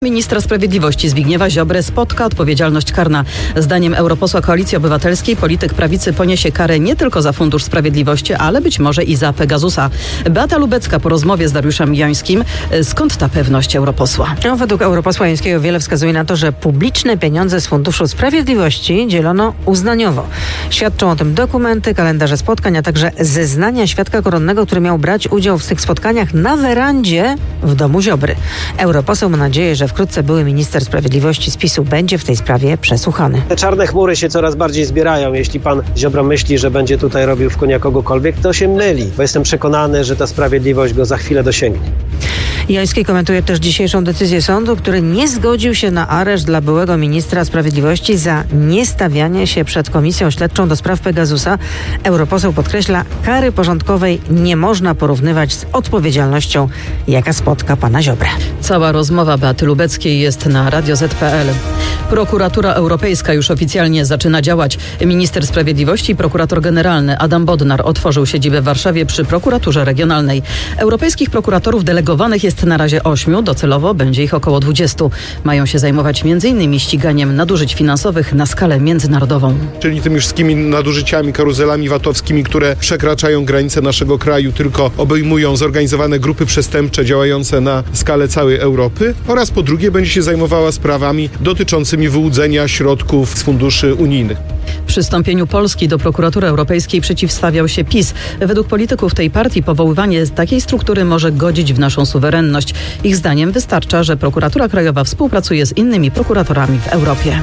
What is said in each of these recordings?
Ministra Sprawiedliwości Zbigniewa Ziobry spotka odpowiedzialność karna. Zdaniem europosła Koalicji Obywatelskiej polityk prawicy poniesie karę nie tylko za Fundusz Sprawiedliwości, ale być może i za Pegasusa. Beata Lubecka po rozmowie z Dariuszem Jońskim. Skąd ta pewność europosła? Według europosła Jońskiego wiele wskazuje na to, że publiczne pieniądze z Funduszu Sprawiedliwości dzielono uznaniowo. Świadczą o tym dokumenty, kalendarze spotkań, a także zeznania świadka koronnego, który miał brać udział w tych spotkaniach na werandzie w domu Ziobry. Europoseł ma nadzieję, że wkrótce były minister sprawiedliwości z PiS-u będzie w tej sprawie przesłuchany. Te czarne chmury się coraz bardziej zbierają. Jeśli pan Ziobro myśli, że będzie tutaj robił w konia kogokolwiek, to się myli, bo jestem przekonany, że ta sprawiedliwość go za chwilę dosięgnie. Joński komentuje też dzisiejszą decyzję sądu, który nie zgodził się na areszt dla byłego ministra sprawiedliwości za niestawianie się przed komisją śledczą do spraw Pegasusa. Europoseł podkreśla, kary porządkowej nie można porównywać z odpowiedzialnością, jaka spotka pana Ziobrę. Cała rozmowa Beaty Lubeckiej jest na radio.z.pl. Prokuratura Europejska już oficjalnie zaczyna działać. Minister Sprawiedliwości i prokurator generalny Adam Bodnar otworzył siedzibę w Warszawie przy prokuraturze regionalnej. Europejskich prokuratorów delegowanych jest na razie 8, docelowo będzie ich około 20. Mają się zajmować m.in. ściganiem nadużyć finansowych na skalę międzynarodową. Czyli tymi wszystkimi nadużyciami, karuzelami VAT-owskimi, które przekraczają granice naszego kraju, tylko obejmują zorganizowane grupy przestępcze działające na skalę całej Europy, oraz po drugie będzie się zajmowała sprawami dotyczącymi wyłudzenia środków z funduszy unijnych. Przystąpieniu Polski do prokuratury europejskiej przeciwstawiał się PiS. Według polityków tej partii powoływanie takiej struktury może godzić w naszą suwerenność. Ich zdaniem wystarcza, że prokuratura krajowa współpracuje z innymi prokuratorami w Europie.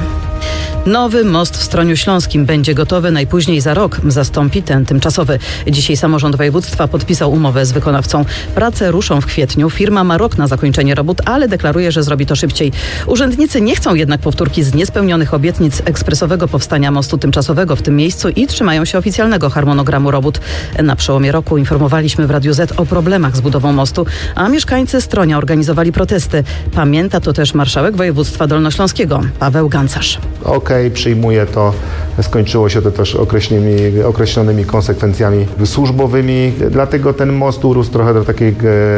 Nowy most w Stroniu Śląskim będzie gotowy najpóźniej za rok. Zastąpi ten tymczasowy. Dzisiaj samorząd województwa podpisał umowę z wykonawcą. Prace ruszą w kwietniu. Firma ma rok na zakończenie robót, ale deklaruje, że zrobi to szybciej. Urzędnicy nie chcą jednak powtórki z niespełnionych obietnic ekspresowego powstania mostu tymczasowego w tym miejscu i trzymają się oficjalnego harmonogramu robót. Na przełomie roku informowaliśmy w Radiu Z o problemach z budową mostu, a mieszkańcy Stronia organizowali protesty. Pamięta to też marszałek województwa dolnośląskiego Paweł Gancarz. Przyjmuję to. Skończyło się to też określonymi konsekwencjami służbowymi. Dlatego ten most urósł trochę do takiej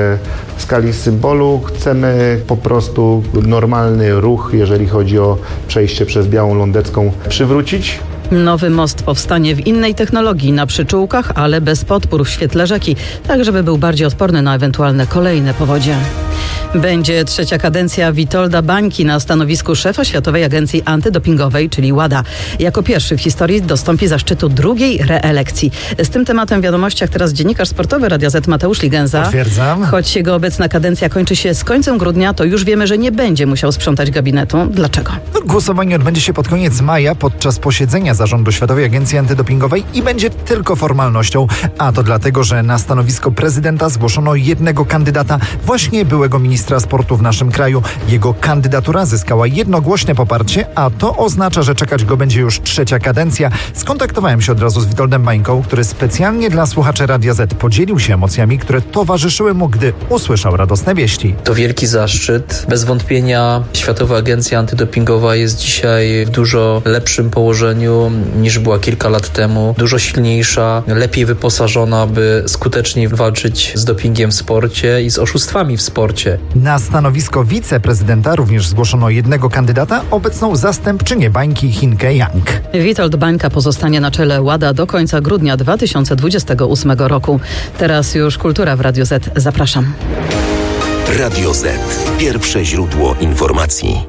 skali symbolu. Chcemy po prostu normalny ruch, jeżeli chodzi o przejście przez Białą Lądecką, przywrócić. Nowy most powstanie w innej technologii, na przyczółkach, ale bez podpór w świetle rzeki, tak żeby był bardziej odporny na ewentualne kolejne powodzie. Będzie trzecia kadencja Witolda Bańki na stanowisku szefa Światowej Agencji Antydopingowej, czyli WADA. Jako pierwszy w historii dostąpi zaszczytu drugiej reelekcji. Z tym tematem w wiadomościach teraz dziennikarz sportowy Radia Z Mateusz Ligenza. Potwierdzam. Choć jego obecna kadencja kończy się z końcem grudnia, to już wiemy, że nie będzie musiał sprzątać gabinetu. Dlaczego? Głosowanie odbędzie się pod koniec maja podczas posiedzenia zarządu Światowej Agencji Antydopingowej i będzie tylko formalnością. A to dlatego, że na stanowisko prezydenta zgłoszono jednego kandydata, właśnie byłego ministra sportu w naszym kraju. Jego kandydatura zyskała jednogłośne poparcie, a to oznacza, że czekać go będzie już trzecia kadencja. Skontaktowałem się od razu z Witoldem Bańką, który specjalnie dla słuchaczy Radia Z podzielił się emocjami, które towarzyszyły mu, gdy usłyszał radosne wieści. To wielki zaszczyt. Bez wątpienia Światowa Agencja Antydopingowa jest dzisiaj w dużo lepszym położeniu niż była kilka lat temu. Dużo silniejsza, lepiej wyposażona, by skuteczniej walczyć z dopingiem w sporcie i z oszustwami w sporcie. Na stanowisko wiceprezydenta również zgłoszono jednego kandydata, obecną zastępczynię Bańki Chinkę Yang. Witold Bańka pozostanie na czele WADA do końca grudnia 2028 roku. Teraz już kultura w Radio Z. Zapraszam. Radio Z. Pierwsze źródło informacji.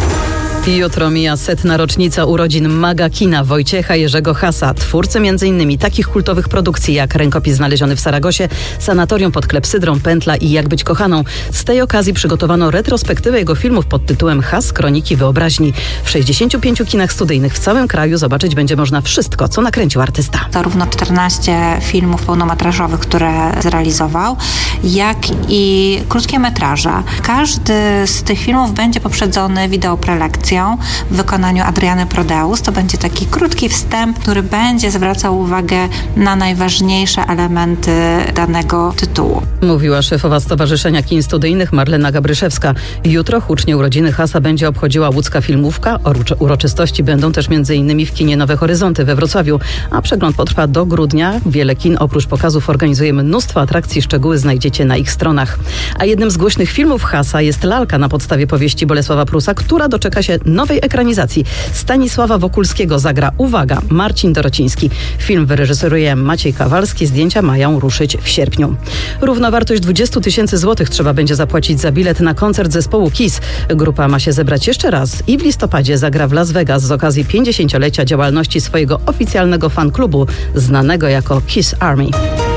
Jutro mija 100. rocznica urodzin maga kina Wojciecha Jerzego Hasa, twórcy m.in. takich kultowych produkcji jak Rękopis znaleziony w Saragosie, Sanatorium pod klepsydrą, Pętla i Jak być kochaną. Z tej okazji przygotowano retrospektywę jego filmów pod tytułem Has, Kroniki Wyobraźni. W 65 kinach studyjnych w całym kraju zobaczyć będzie można wszystko, co nakręcił artysta. Zarówno 14 filmów pełnometrażowych, które zrealizował, jak i krótkie metraże. Każdy z tych filmów będzie poprzedzony wideoprelekcją Pasją w wykonaniu Adriany Prodeus. To będzie taki krótki wstęp, który będzie zwracał uwagę na najważniejsze elementy danego tytułu. Mówiła szefowa Stowarzyszenia Kin Studyjnych Marlena Gabryszewska. Jutro hucznie urodziny Hasa będzie obchodziła łódzka filmówka. Uroczystości będą też m.in. w kinie Nowe Horyzonty we Wrocławiu, a przegląd potrwa do grudnia. Wiele kin oprócz pokazów organizuje mnóstwo atrakcji. Szczegóły znajdziecie na ich stronach. A jednym z głośnych filmów Hasa jest Lalka na podstawie powieści Bolesława Prusa, która doczeka się nowej ekranizacji. Stanisława Wokulskiego zagra, uwaga, Marcin Dorociński. Film wyreżyseruje Maciej Kawalski. Zdjęcia mają ruszyć w sierpniu. Równowartość 20 000 złotych trzeba będzie zapłacić za bilet na koncert zespołu KISS. Grupa ma się zebrać jeszcze raz i w listopadzie zagra w Las Vegas z okazji 50-lecia działalności swojego oficjalnego fanklubu, znanego jako KISS Army.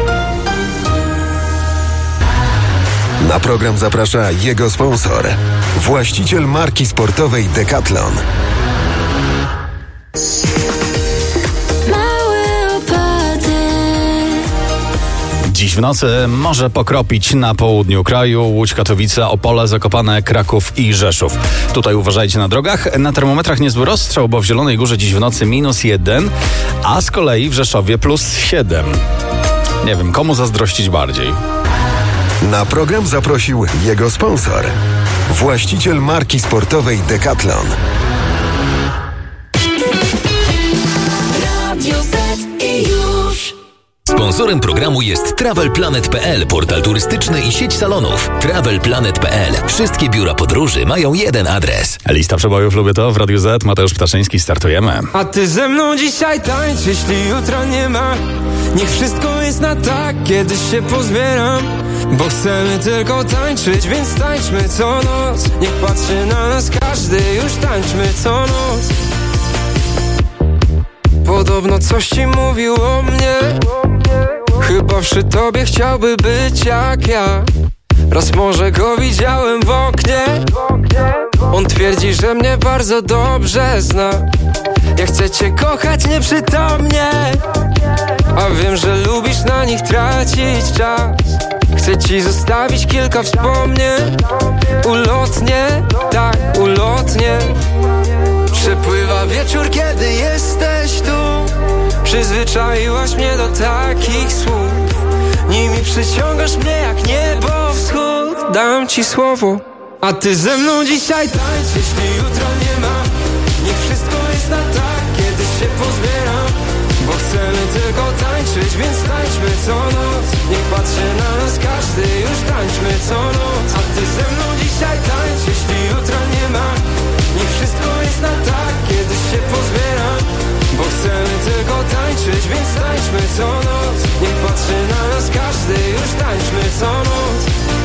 Na program zaprasza jego sponsor, właściciel marki sportowej Decathlon. Dziś w nocy może pokropić na południu kraju, Łódź, Katowice, Opole, Zakopane, Kraków i Rzeszów. Tutaj uważajcie na drogach. Na termometrach niezły rozstrzał, bo w Zielonej Górze dziś w nocy -1, a z kolei w Rzeszowie +7. Nie wiem, komu zazdrościć bardziej. Na program zaprosił jego sponsor, właściciel marki sportowej Decathlon. Sponsorem programu jest TravelPlanet.pl, portal turystyczny i sieć salonów. TravelPlanet.pl. Wszystkie biura podróży mają jeden adres. Lista przebojów Lubię To w Radiu Z. Mateusz Ptaszyński, startujemy. A ty ze mną dzisiaj tańcz, jeśli jutra nie ma. Niech wszystko jest na tak, kiedyś się pozbieram. Bo chcemy tylko tańczyć, więc tańczmy co noc. Niech patrzy na nas każdy, już tańczmy co noc. Podobno coś ci mówił o mnie. Chyba przy tobie chciałby być jak ja. Raz może go widziałem w oknie. On twierdzi, że mnie bardzo dobrze zna. Ja chcę cię kochać nieprzytomnie, a wiem, że lubisz na nich tracić czas. Chcę ci zostawić kilka wspomnień. Ulotnie, tak, ulotnie. Przepływa wieczór, kiedy jesteś tu. Przyzwyczaiłaś mnie do takich słów. Nimi przyciągasz mnie jak niebo wschód. Dam ci słowo, a ty ze mną dzisiaj tańcz, jeśli jutro nie ma. Niech wszystko jest na tak, kiedy się pozbieram. Bo chcemy tylko tańczyć, więc tańczmy co noc. Niech patrzy na nas każdy, już tańczmy co noc. A ty ze mną dzisiaj tańcz, jeśli jutra nie ma. Niech wszystko jest na tak, kiedy się pozbieram. Bo chcemy tylko tańczyć, więc tańczmy co noc. Niech patrzy na nas każdy, już tańczmy co noc.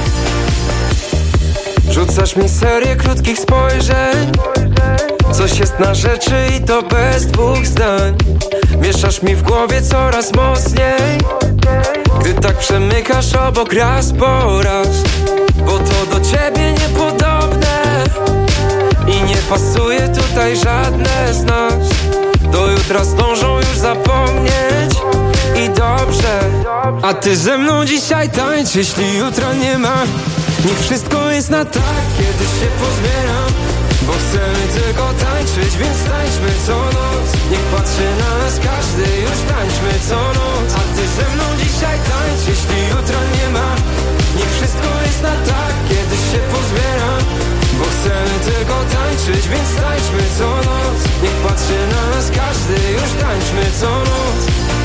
Rzucasz mi serię krótkich spojrzeń. Coś jest na rzeczy i to bez dwóch zdań. Mieszasz mi w głowie coraz mocniej, gdy tak przemykasz obok raz po raz. Bo to do ciebie niepodobne i nie pasuje tutaj żadne z nas. Do jutra zdążą już zapomnieć i dobrze. A ty ze mną dzisiaj tańcz, jeśli jutra nie ma. Niech wszystko jest na tak, kiedy się pozbieram. Bo chcemy tylko tańczyć, więc tańczmy co noc. Niech patrzy na nas każdy, już tańczmy co noc. A ty ze mną dzisiaj tańcz, jeśli jutra nie ma. Niech wszystko jest na tak, kiedy się pozbieram. Bo chcemy tylko tańczyć, więc tańczmy co noc. Niech patrzy na nas każdy, już tańczmy co noc.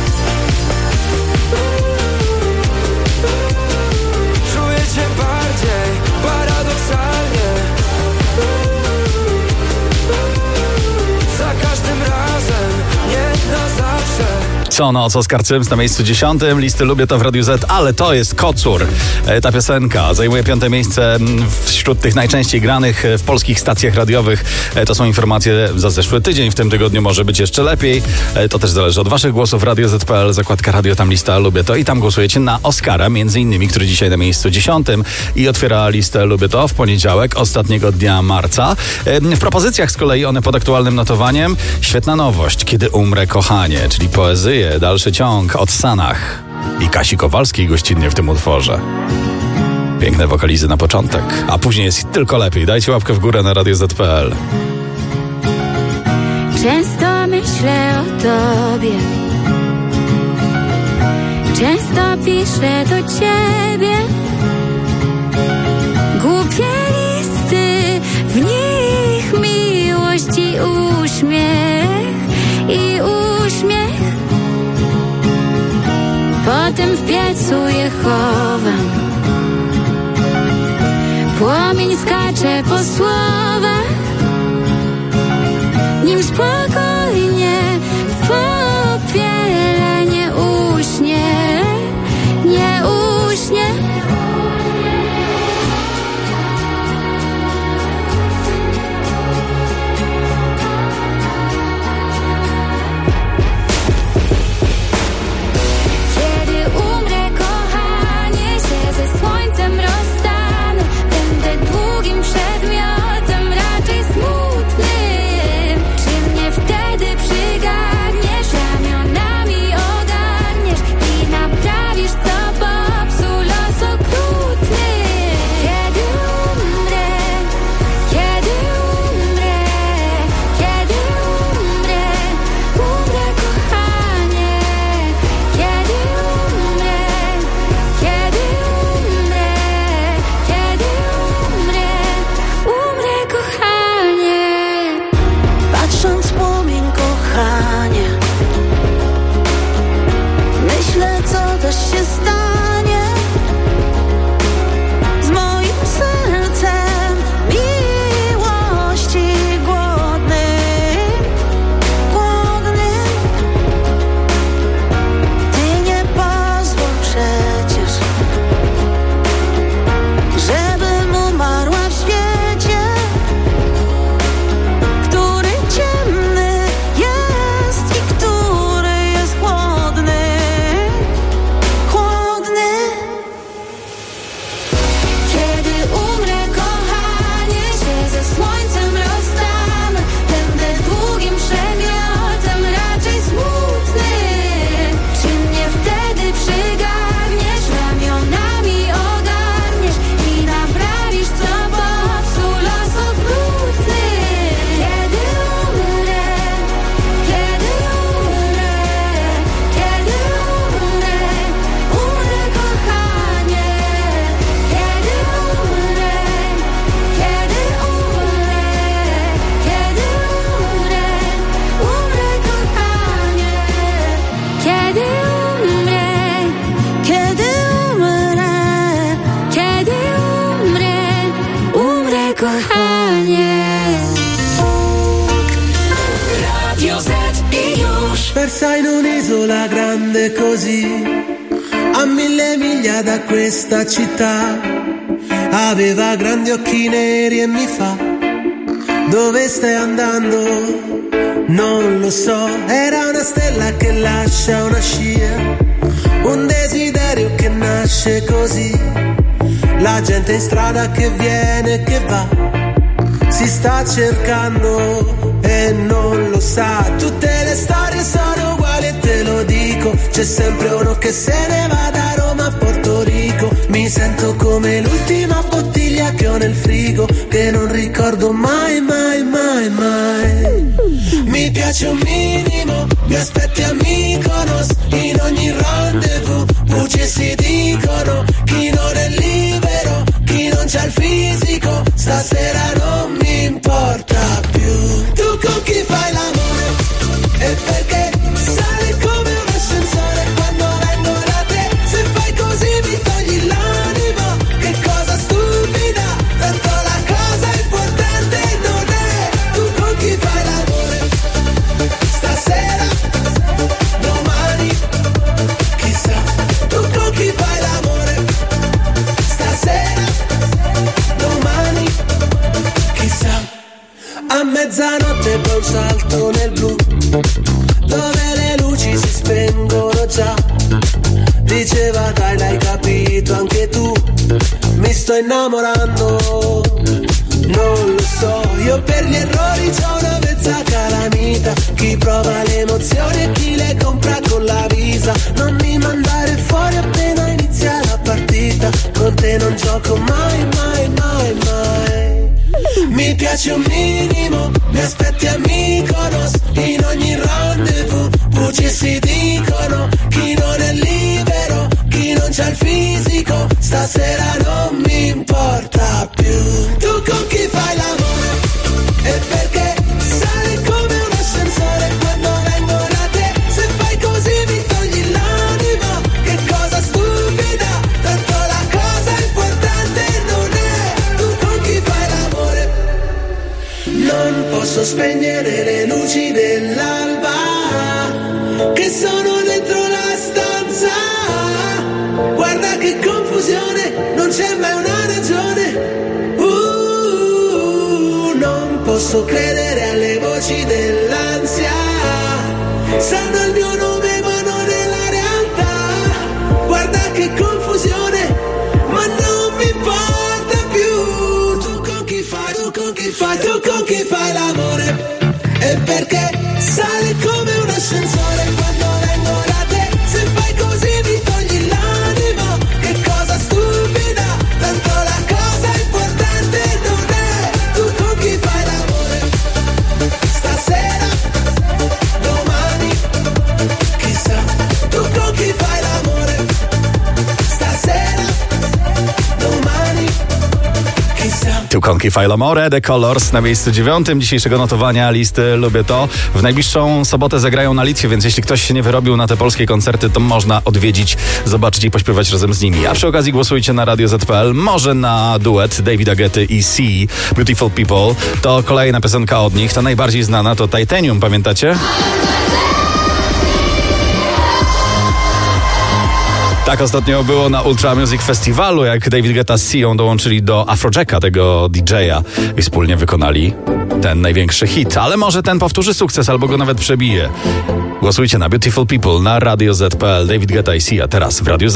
Czuję cię bardziej, paradoksalnie. Za każdym razem, nie na zawsze. Co noc Oskar Cyms na miejscu 10 listy Lubię To w Radiu Z, ale to jest Kocur. Ta piosenka zajmuje 5. miejsce wśród tych najczęściej granych w polskich stacjach radiowych. To są informacje za zeszły tydzień, w tym tygodniu może być jeszcze lepiej. To też zależy od waszych głosów. Radio Z.pl, zakładka radio, tam lista Lubię To i tam głosujecie na Oskara, między innymi, który dzisiaj na miejscu 10 i otwiera listę Lubię To w poniedziałek, ostatniego dnia marca. W propozycjach z kolei one pod aktualnym notowaniem. Świetna nowość, Kiedy umrę kochanie, czyli poezję, dalszy ciąg od Sanach i Kasi Kowalskiej gościnnie w tym utworze. Piękne wokalizy na początek, a później jest tylko lepiej. Dajcie łapkę w górę na Radio Z.pl. Często myślę o tobie, często piszę do ciebie głupie listy, w nich miłość i uśmiech. Potem w piecu je chowam, płomień skacze po słowach, nim spokojnie w popiele nie uśnie. Kiedy umrę, kochanie, się ze słońcem rozstanę, będę długim przedmiotem, raczej smutnym. Czy mnie wtedy przygarniesz, ramionami ogarniesz i naprawisz, co popsuł los okrutny? Kiedy umrę, kochanie. Kiedy umrę, kochanie. Patrząc w płomień, kochanie, myślę, co też się stanie z moim sercem miłości głodnym. Ty nie pozwól przecież, żebym umarła w świecie, który ciemny jest i który jest chłodny. Kiedy umrę, kochanie, się ze słońcem rozstanę, będę długim przedmiotem, raczej smutnym. Czy mnie wtedy przygarniesz, ramionami ogarniesz i naprawisz, co popsuł los okrutny? Kiedy umrę, kochanie. Kiedy umrę, kochanie. Kiedy umrę, kochanie. Radio Z i już. Persa in un'isola grande così, a 1000 miglia da questa città, aveva grandi occhi neri e mi fa: dove stai andando? Non lo so, era una stella che lascia una scia, un desiderio che nasce così, la gente in strada che viene e che va, si sta cercando e non lo sa. Tutte le storie sono uguali e te lo dico, c'è sempre uno che se ne va da Roma a Porto Rico. Mi sento come l'ultima bottiglia che ho nel frigo, che non ricordo mai, mai, mai, mai. Mi piace un minimo, mi aspetti a Mykonos, in ogni rendezvous bugie si dicono, chi non è libero, chi non c'ha il fisico, stasera non mi importa più. Tu con chi fai l'amore? E perché sale come un ascensore quando vengo da te? Se fai così mi togli l'anima, che cosa stupida, tanto la cosa importante non è. Tu con chi fai l'amore? Stasera, domani, chissà. Tu con chi fai l'amore? Stasera, domani, chissà. A mezzanotte poi un salto nel blu, dove le luci si spengono già. Diceva dai, l'hai capito anche tu, mi sto innamorando. Non lo so, io per gli errori c'ho una mezza calamita, chi prova le emozioni e chi le compra con la Visa. Non mi mandare fuori appena inizia la partita, con te non gioco mai, mai, mai, mai. Mi piace un minimo, mi aspetti a Mykonos, in ogni rendezvous, bugie si dicono, chi non è libero, chi non c'ha il fisico, stasera non mi importa più. Tu con chi fai l'amore? E perché sale come un ascensore quando vengo da te? Se fai così mi togli l'anima, che cosa stupida, tanto la cosa importante non è tu con chi fai l'amore. Non posso spegnere le luci dell'alba che sono dentro la stanza. Guarda che confusione, non c'è mai una ragione. Non posso credere alle voci dell'ansia, sanno il mio nome ma non è la realtà. Guarda che confusione, ma non mi importa più. Tu con chi fai, tu con chi fai, tu con chi fai l'amore? E perché sale come un ascensore quando vengo da te? Se fai così mi togli l'anima, che cosa stupida, tanto la cosa importante non è tu con chi fai l'amore. Stasera, domani, chissà, tu con chi fai l'amore. Stasera, domani, chissà. Tu con chi fai l'amore, The Colors na miejscu 9 dzisiejszego notowania listy Lubię To. W najbliższą sobotę zagrają na Litwie, więc jeśli ktoś się nie wyrobił na te polskie koncerty, to można odwiedzić, zobaczyć i pośpiewać razem z nimi. A przy okazji głosujcie na Radio Z.pl, może na duet Davida Guetty i C, Beautiful People. To kolejna piosenka od nich, ta najbardziej znana to Titanium, pamiętacie? Tak ostatnio było na Ultra Music Festiwalu, jak David Guetta z Sią dołączyli do Afrojacka, tego DJ-a, i wspólnie wykonali ten największy hit. Ale może ten powtórzy sukces, albo go nawet przebije. Głosujcie na Beautiful People na Radio Z.pl. David Guetta i Sia teraz w Radio Z.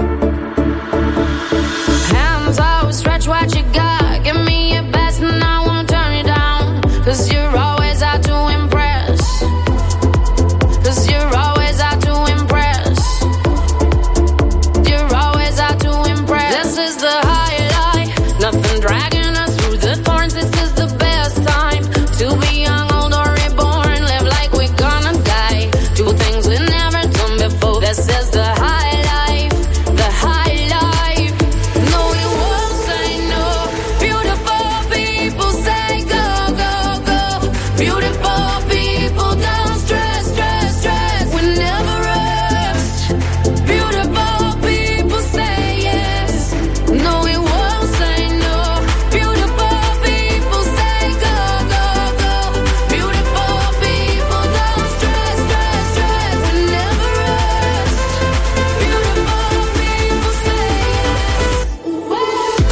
Hands out, stretch what you got. Give me your best and I won't turn it down. 'Cause you're always out to impress. 'Cause you're always out to impress. You're always out to impress. This is the highlight. Nothing dragging us through the thorns. This is the best time to be young, old or reborn. Live like we're gonna die. Do things we've never done before. This is the high life. The high life. No, we won't say no. Beautiful people say go, go, go. Beautiful people don't stress, stress, stress. We never rest. Beautiful people say yes. No, we won't say no. Beautiful people say go, go, go. Beautiful people don't stress, stress, stress. We never rest. Beautiful people say yes.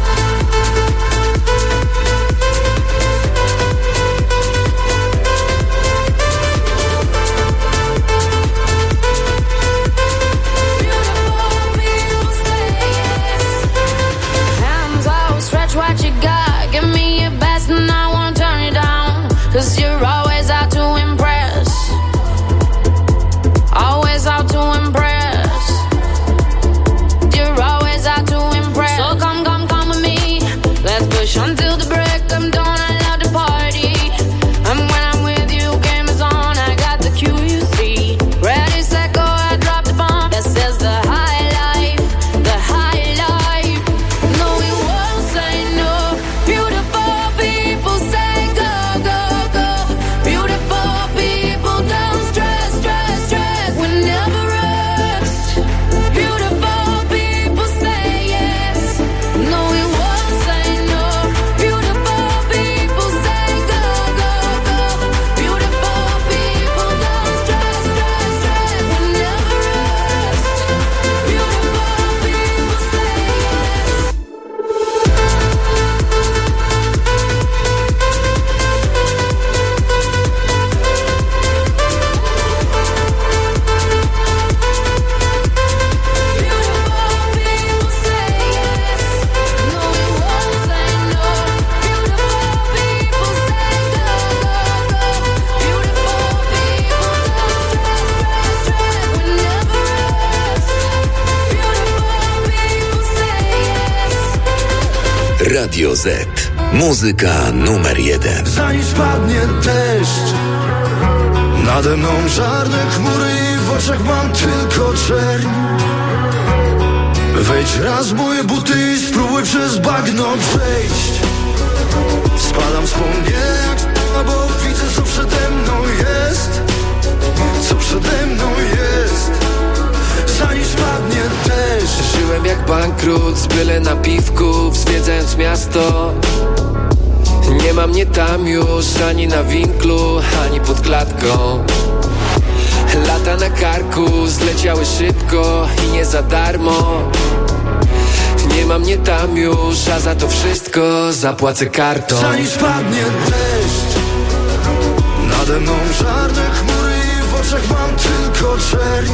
Hands out, stretch what you got. Give me your best and I won't turn it down. 'Cause you're always out to impress. Always out to impress. You're always out to impress. So come, come, come with me. Let's push until the break of dawn. I love the party. And when I'm with you, game is on. I got the cue, you see. Ready, set, go, I drop the bomb. This is the high life. The high life. No, we won't say no. Beautiful people say go, go, go. Beautiful people don't stress, stress, stress. We never rest. Beautiful people say yes. No, we won't say no. Beautiful people say go, go, go. Beautiful people don't stress, stress, stress. We never rest. Beautiful people say yes. Beautiful people say yes. No, we won't say no. Beautiful people say go, go, go. Beautiful people don't stress, stress, stress. We never rest. Beautiful people say yes. Radio Z. Muzyka numer 1. Zanim spadnie deszcz, nade mną czarne chmury i w oczach mam tylko czerń. Wejdź raz w moje buty i spróbuj przez bagno przejść. Spadam wspomnienia, bo widzę co przede mną jest. Co przede mną jest. Zanim spadnie deszcz. Żyłem jak bankrut, z byle napiwków, zwiedzając miasto. Nie ma mnie tam już, ani na winklu, ani pod klatką. Lata na karku zleciały szybko i nie za darmo. Nie ma mnie tam już, a za to wszystko zapłacę kartą. Zanim spadnie deszcz, nade mną czarne chmury i w oczach mam tylko czerń.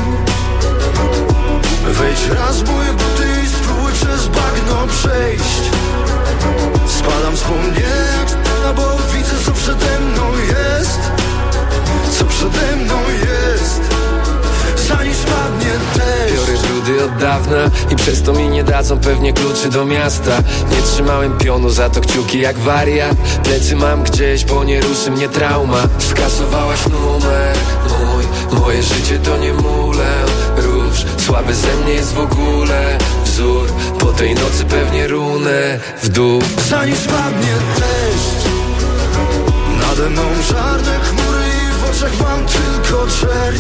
Wejdź raz w moje buty i spróbuj przez bagno przejść. Spadam wspomnienia, bo widzę co przede mną jest. Co przede mną jest. Zanim spadnie deszcz. Biorę brudy od dawna i przez to mi nie dadzą pewnie kluczy do miasta. Nie trzymałem pionu, za to kciuki jak wariat. Plecy mam gdzieś, bo nie ruszy mnie trauma. Skasowałaś numer mój, moje życie to nie mulę. Róż, słaby ze mnie jest w ogóle wzór. Po tej nocy pewnie runę w dół. Zanim spadnie deszcz, nade mną czarne chmury i w oczach mam tylko czerń.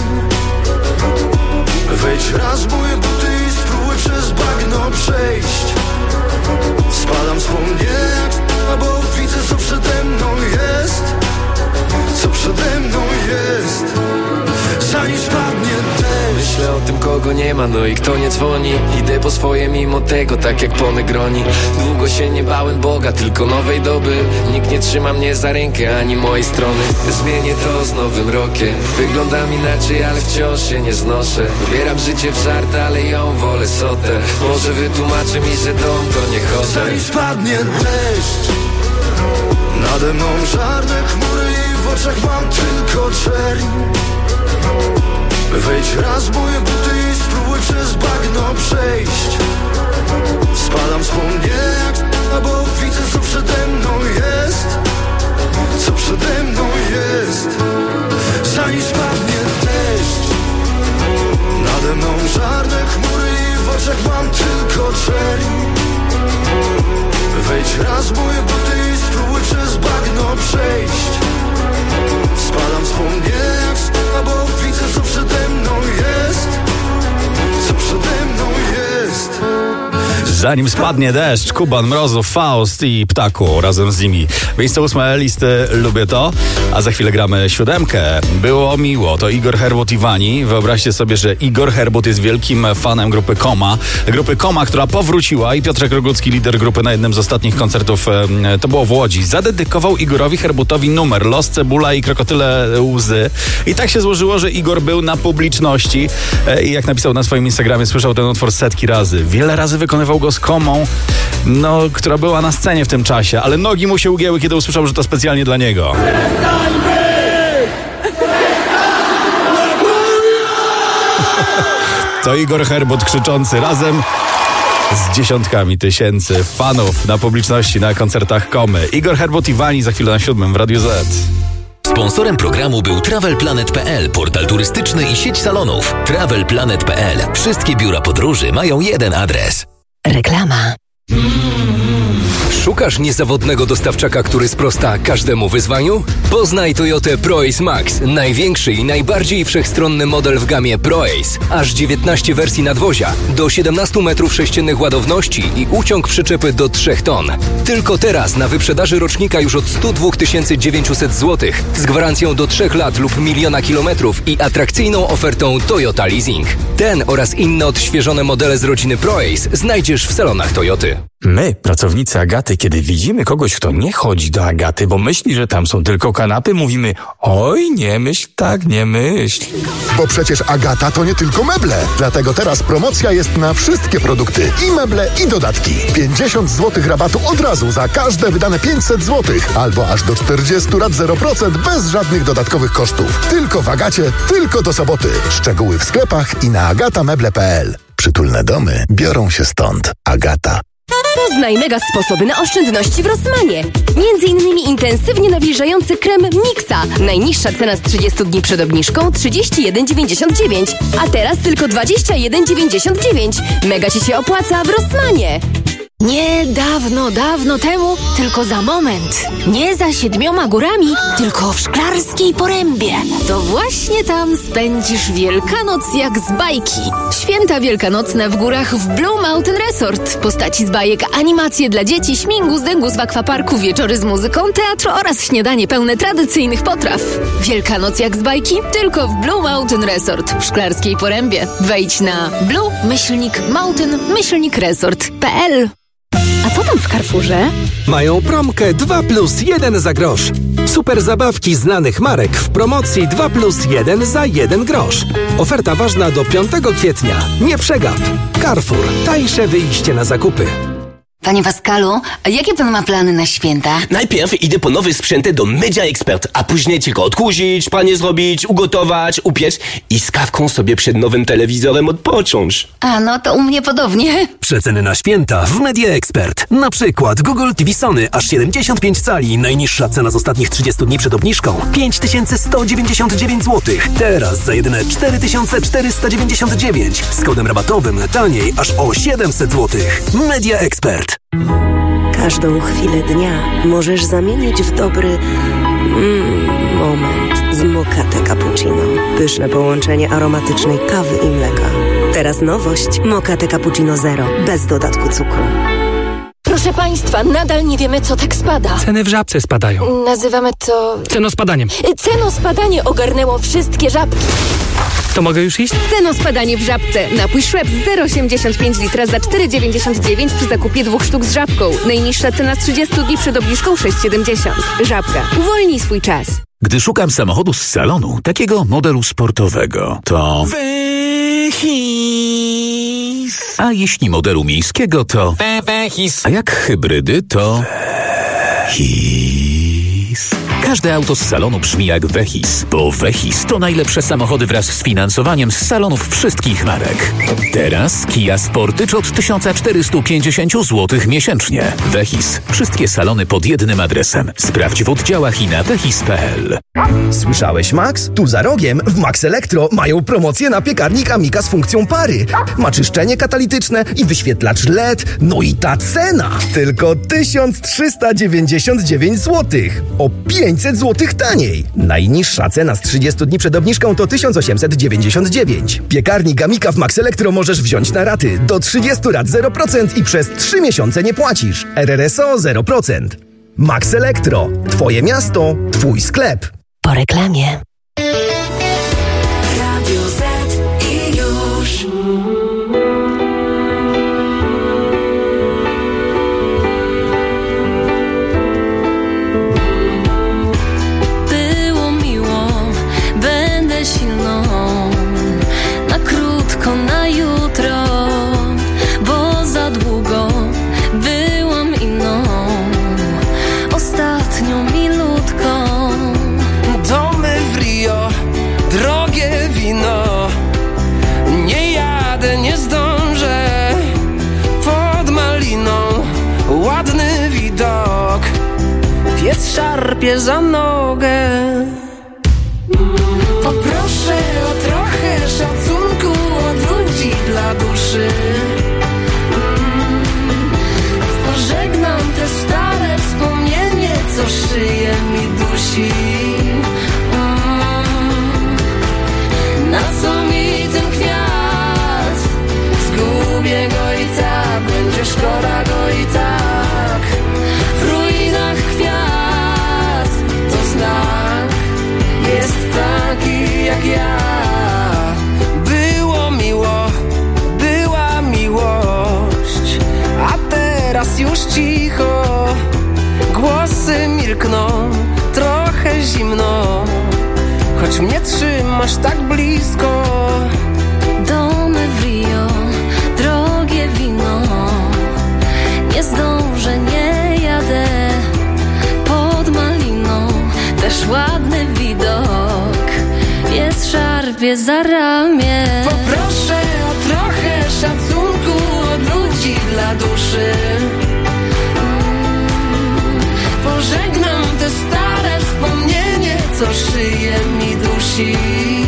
Wejdź raz w moje buty i spróbuj przez bagno przejść. Spadam wspomnienia, bo widzę co przede mną jest. Co przede mną jest. Zanim spadnie deszcz. Myślę o tym kogo nie ma, no i kto nie dzwoni. Idę po swoje mimo tego, tak jak po Negroni. Długo się nie bałem Boga, tylko nowej doby. Nikt nie trzyma mnie za rękę, ani mojej strony. Zmienię to z nowym rokiem. Wyglądam inaczej, ale wciąż się nie znoszę. Ubieram życie w żart, ale ją wolę sotę. Może wytłumaczy mi, że dom to nie hotel. Zanim spadnie deszcz, nade mną czarne chmury i w oczach mam tylko czerń. Wejdź raz w moje buty i spróbuj przez bagno przejść. Spadam wspomnienia, bo widzę co przede mną jest. Co przede mną jest. Zanim spadnie deszcz, nade mną czarne chmury i w oczach mam tylko czerń. Wejdź raz w moje buty i spróbuj przez bagno przejść. Spadam wspomnienia, bo widzę co przede mną jest. Co przede mną jest. Zanim spadnie deszcz, Kuban, Mrozów, Faust i Ptaku razem z nimi. Miejsce 8 listy Lubię to, a za chwilę gramy 7. Było miło, to Igor Herbut i Wani. Wyobraźcie sobie, że Igor Herbut jest wielkim fanem grupy Koma. Grupy Koma, która powróciła i Piotrek Rogucki, lider grupy, na jednym z ostatnich koncertów, to było w Łodzi, zadedykował Igorowi Herbutowi numer Los, Cebula i Krokodyle Łzy. I tak się złożyło, że Igor był na publiczności i jak napisał na swoim Instagramie, słyszał ten utwór setki razy. Wiele razy wykonywał go z Komą, która była na scenie w tym czasie, ale nogi mu się ugięły, kiedy usłyszał, że to specjalnie dla niego. To Igor Herbut krzyczący razem z dziesiątkami tysięcy fanów na publiczności na koncertach Komy. Igor Herbut i Wani za chwilę na 7 w Radiu Z. Sponsorem programu był TravelPlanet.pl, portal turystyczny i sieć salonów. TravelPlanet.pl. Wszystkie biura podróży mają jeden adres. Reklama. Szukasz niezawodnego dostawczaka, który sprosta każdemu wyzwaniu? Poznaj Toyotę ProAce Max, największy i najbardziej wszechstronny model w gamie ProAce. Aż 19 wersji nadwozia, do 17 m3 ładowności i uciąg przyczepy do 3 ton. Tylko teraz na wyprzedaży rocznika już od 102 900 zł z gwarancją do 3 lat lub 1 000 000 kilometrów i atrakcyjną ofertą Toyota Leasing. Ten oraz inne odświeżone modele z rodziny ProAce znajdziesz w salonach Toyoty. My, pracownicy Agaty, kiedy widzimy kogoś, kto nie chodzi do Agaty, bo myśli, że tam są tylko kanapy, mówimy: oj, nie myśl tak, nie myśl. Bo przecież Agata to nie tylko meble. Dlatego teraz promocja jest na wszystkie produkty. I meble, i dodatki. 50 zł rabatu od razu za każde wydane 500 zł. Albo aż do 40 lat 0% bez żadnych dodatkowych kosztów. Tylko w Agacie, tylko do soboty. Szczegóły w sklepach i na agatameble.pl. Przytulne domy biorą się stąd. Agata. Poznaj mega sposoby na oszczędności w Rossmanie. Między innymi intensywnie nawilżający krem Mixa. Najniższa cena z 30 dni przed obniżką 31,99, a teraz tylko 21,99. Mega Ci się opłaca w Rossmanie. Nie dawno temu, tylko za moment. Nie za 7 górami, tylko w Szklarskiej Porębie. To właśnie tam spędzisz Wielkanoc jak z bajki. Święta wielkanocne w górach w Blue Mountain Resort. Postaci z bajek, animacje dla dzieci, śmigus, dęgus w akwaparku, wieczory z muzyką, teatr oraz śniadanie pełne tradycyjnych potraw. Wielkanoc jak z bajki, tylko w Blue Mountain Resort w Szklarskiej Porębie. Wejdź na blue-mountain-resort.pl. A co tam w Carrefourze? Mają promkę 2+1 za grosz. Super zabawki znanych marek w promocji 2+1 za 1 grosz. Oferta ważna do 5 kwietnia. Nie przegap. Carrefour. Tańsze wyjście na zakupy. Panie Pascalu, a jakie pan ma plany na święta? Najpierw idę po nowe sprzęty do Media Expert, a później tylko odkurzyć, pranie zrobić, ugotować, upiec i z kawką sobie przed nowym telewizorem odpocząć. A no to u mnie podobnie. Przeceny na święta w Media Expert. Na przykład Google TV Sony aż 75 cali. Najniższa cena z ostatnich 30 dni przed obniżką 5199 zł. Teraz za jedyne 4499. Z kodem rabatowym taniej aż o 700 zł. Media Expert. Każdą chwilę dnia możesz zamienić w dobry moment z Moccate Cappuccino. Pyszne połączenie aromatycznej kawy i mleka. Teraz nowość Moccate Cappuccino Zero, bez dodatku cukru. Proszę Państwa, nadal nie wiemy, co tak spada. Ceny w Żabce spadają. Nazywamy to... Cenospadaniem. Cenospadanie ogarnęło wszystkie żabki. To mogę już iść? Cenospadanie w Żabce. Napój Schweppes 0,85 litra za 4,99 przy zakupie 2 sztuk z żabką. Najniższa cena z 30 dni przed obniżką 6,70. Żabka. Uwolnij swój czas. Gdy szukam samochodu z salonu, takiego modelu sportowego, to... Vechis. A jeśli modelu miejskiego, to... Vechis. A jak hybrydy, to... Vechis. Każde auto z salonu brzmi jak Vechis, bo Vechis to najlepsze samochody wraz z finansowaniem z salonów wszystkich marek. Teraz Kia Sportage od 1450 zł miesięcznie. Vechis. Wszystkie salony pod jednym adresem. Sprawdź w oddziałach i na vechis.pl. Słyszałeś, Max? Tu za rogiem w Max Elektro mają promocję na piekarnik Amica z funkcją pary. Ma czyszczenie katalityczne i wyświetlacz LED. No i ta cena! Tylko 1399 zł. O 500 zł taniej. Najniższa cena z 30 dni przed obniżką to 1899. Piekarnik Amica w Max Elektro możesz wziąć na raty. Do 30 lat 0% i przez 3 miesiące nie płacisz. RRSO 0%. Max Elektro. Twoje miasto, twój sklep. Po reklamie. Radio Z i już. Było miło, będę silną, na krótko, na jutro, bo za długo byłam inną, ostatnią milutką. Domy w Rio, drogie wino, nie jadę, nie zdążę, pod maliną ładny widok, pies szarpie za nogę. Poproszę o trochę szacunku od ludzi dla duszy. Pożegnam te stare wspomnienie, co szyję mi dusi. Na co mi ten kwiat? Zgubię go i tak, będzie szkoda go i tak. W ruinach kwiat to znak, jest taki jak ja. Było miło, była miłość, a teraz już cicho. Głosy milkną, trochę zimno, choć mnie trzymasz tak blisko. Domy w Rio, drogie wino, nie zdążę, nie jadę, pod maliną też ładny widok, pies szarpie za ramię. Poproszę o trochę szacunku od ludzi dla duszy. Pożegnam te stare wspomnienie, co szyje mi dusi.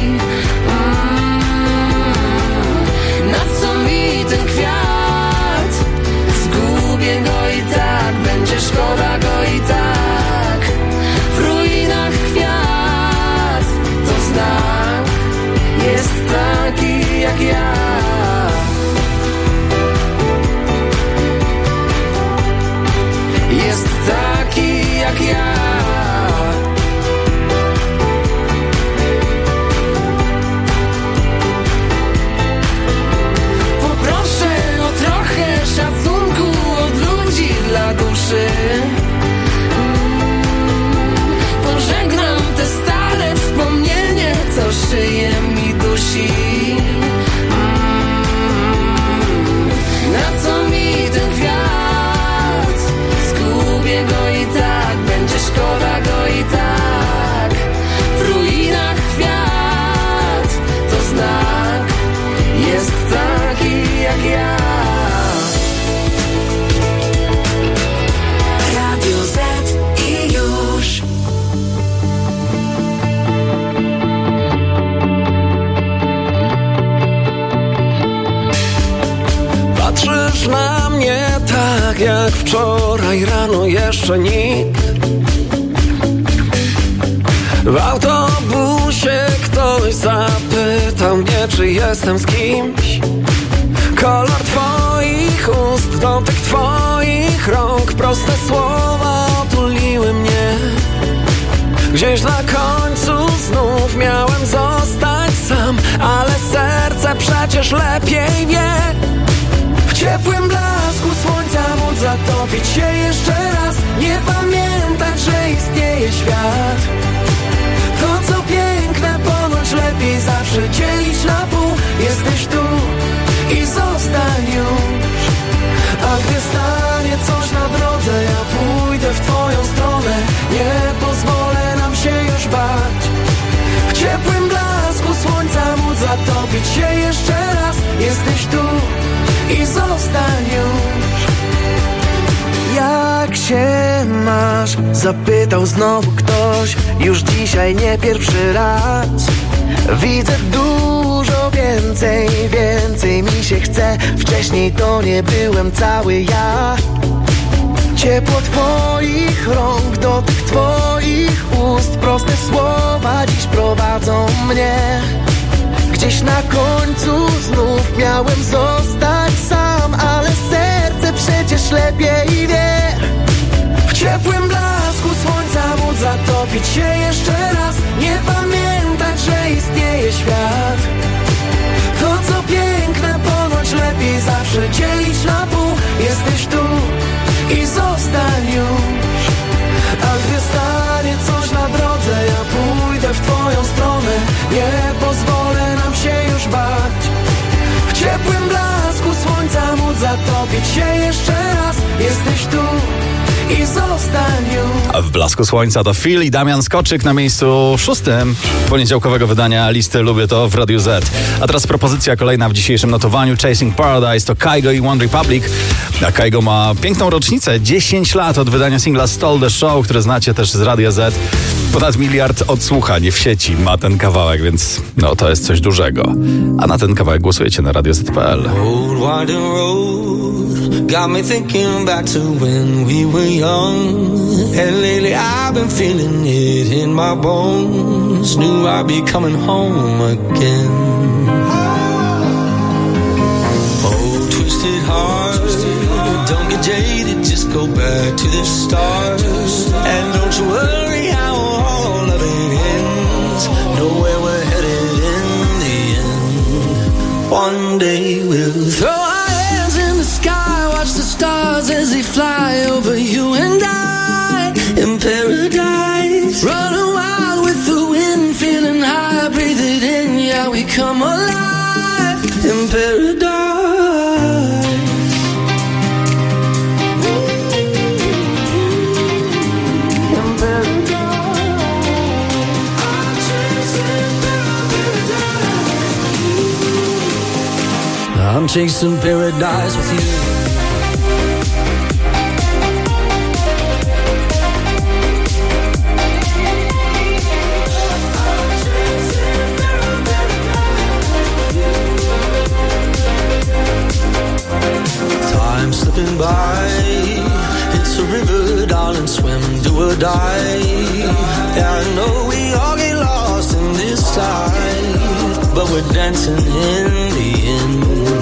Na co mi ten kwiat? Zgubię go i tak, będzie szkoda go i tak. W ruinach kwiat to znak, jest taki jak ja. Jest taki jak ja. Poproszę o trochę szacunku od ludzi dla duszy. Pożegnam te stare wspomnienie, co szyje mi dusi. Na co mi ten kwiat? Zgubię go i tak, będzie szkoda go i tak. W ruinach kwiat to znak, jest taki jak ja. Radio Z i już. Patrzysz na mnie tak jak wczoraj rano jeszcze nikt. W autobusie ktoś zapytał mnie, czy jestem z kimś. Kolor twoich ust, dotyk twoich rąk, proste słowa otuliły mnie. Gdzieś na końcu znów miałem zostać sam, ale serce przecież lepiej wie. W ciepłym blasku słońca móc zatopić się jeszcze raz, nie pamiętać, że istnieje świat. To co piękne ponoć lepiej zawsze dzielić na pół. Jesteś tu i zostań już. A gdy stanie coś na drodze, ja pójdę w twoją stronę. Nie pozwolę nam się już bać. W ciepłym blasku słońca móc zatopić się jeszcze raz. Jesteś tu i zostań już. Jak się masz? Zapytał znowu ktoś. Już dzisiaj nie pierwszy raz. Widzę dużo więcej, więcej mi się chce. Wcześniej to nie byłem cały ja. Ciepło twoich rąk, dotyk twoich ust, proste słowa dziś prowadzą mnie. Gdzieś na końcu znów miałem zostać sam, ale serce przecież lepiej wie. W ciepłym blasku słońca móc zatopić się jeszcze raz, nie pamiętać, że istnieje świat. To co piękne ponoć lepiej zawsze dzielić na pół. Jesteś tu i zostań już. A gdy stanie coś na drodze, ja pójdę w twoją stronę. Nie pozwolę nam się już bać. W ciepłym blasku słońca móc zatopić się jeszcze raz. Jesteś tu i zostań już. A w blasku słońca to Phil i Damian Skoczyk na miejscu 6 poniedziałkowego wydania listy Lubię to w Radiu Z. A teraz propozycja kolejna w dzisiejszym notowaniu. Chasing Paradise to Kygo i One Republic. A Kygo ma piękną rocznicę, 10 lat od wydania singla Stole the Show, które znacie też z Radia Z. Ponad 1 miliard odsłuchań w sieci ma ten kawałek, więc no to jest coś dużego. A na ten kawałek głosujecie na radioz.pl. Got me thinking back to when we were young. And lately I've been feeling it in my bones. Knew I'd be coming home again. Oh, twisted heart, don't get jaded, just go back to the start. And don't you worry how all of it ends. Know where we're headed in the end. One day we'll throw our hands in the sky, watch the stars as they fly over you and I in paradise. Running wild with the wind, feeling high, breathe it in, yeah, we come alive in paradise. I'm chasing paradise with you. but we're dancing in the end.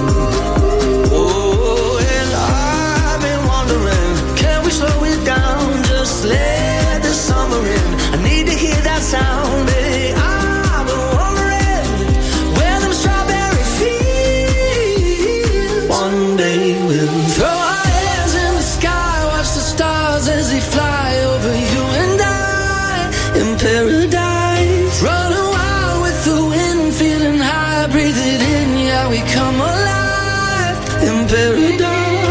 Oh, and I've been wondering, can we slow it down? Just let the summer in. I need to hear that sound, baby. I've been wondering where them strawberry fields. One day we'll throw our hands in the sky, watch the stars as they fly over you and I in paradise. Running wild with the wind, feeling high, breathe it in, yeah, we come alive in paradise.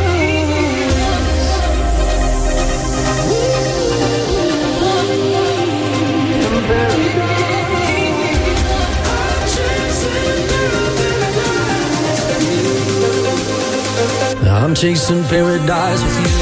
I'm chasing paradise with you.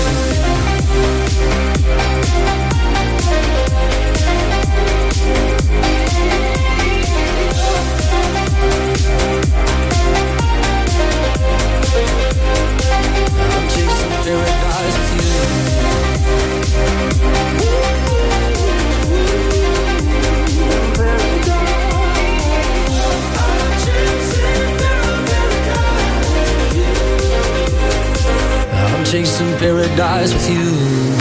I'm chasing paradise with you. I'm chasing paradise with you.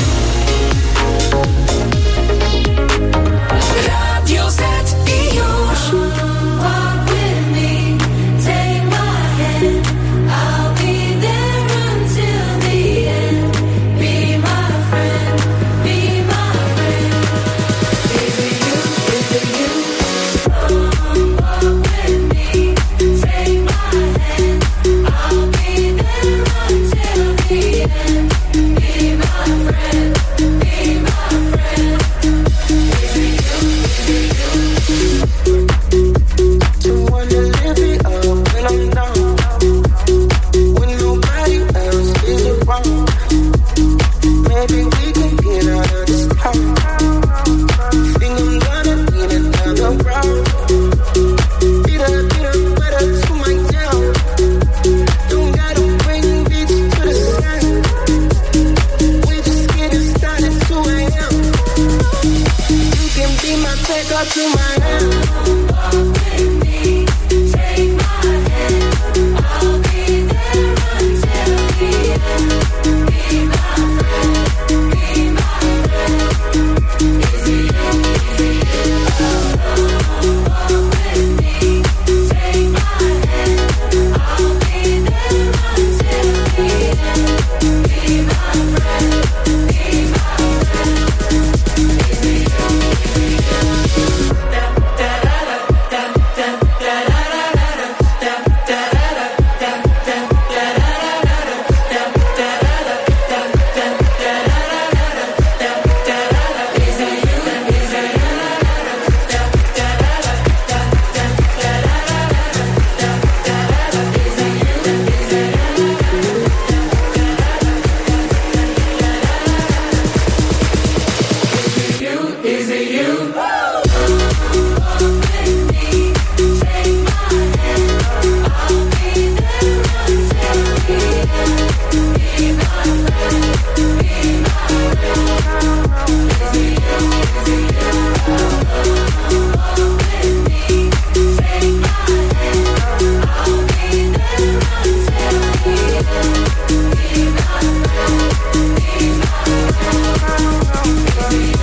Radio Z i już. Walk with me, take my hand. I'll be there until the end. Be my friend, be my friend. Is it you, is it you? Walk with me, take my hand. I'll be there until the end. Be my friend, be my friend. Is it you, is it you? Someone to lift me up when I'm down, when nobody else is around. Maybe we can get out of this town. Think I'm gonna need another round. Beat up, better to my town. Don't gotta bring beats to the sun. We just getting started, 2 a.m. You can be my taker to my hand. Walk with me, take my hand. I'll be there until the end. Be my friend, be my friend. Is it you, is it you? Walk with me, take my hand. I'll be there until the end. Be my friend, be my friend. Is it you, is it you? Is it you? Walk with me, take my hand. I'll be there until the end. Be my friend, be my friend. Is it you, is it you? Walk with me, take my hand. I'll be there until the end. Be my friend, be my friend.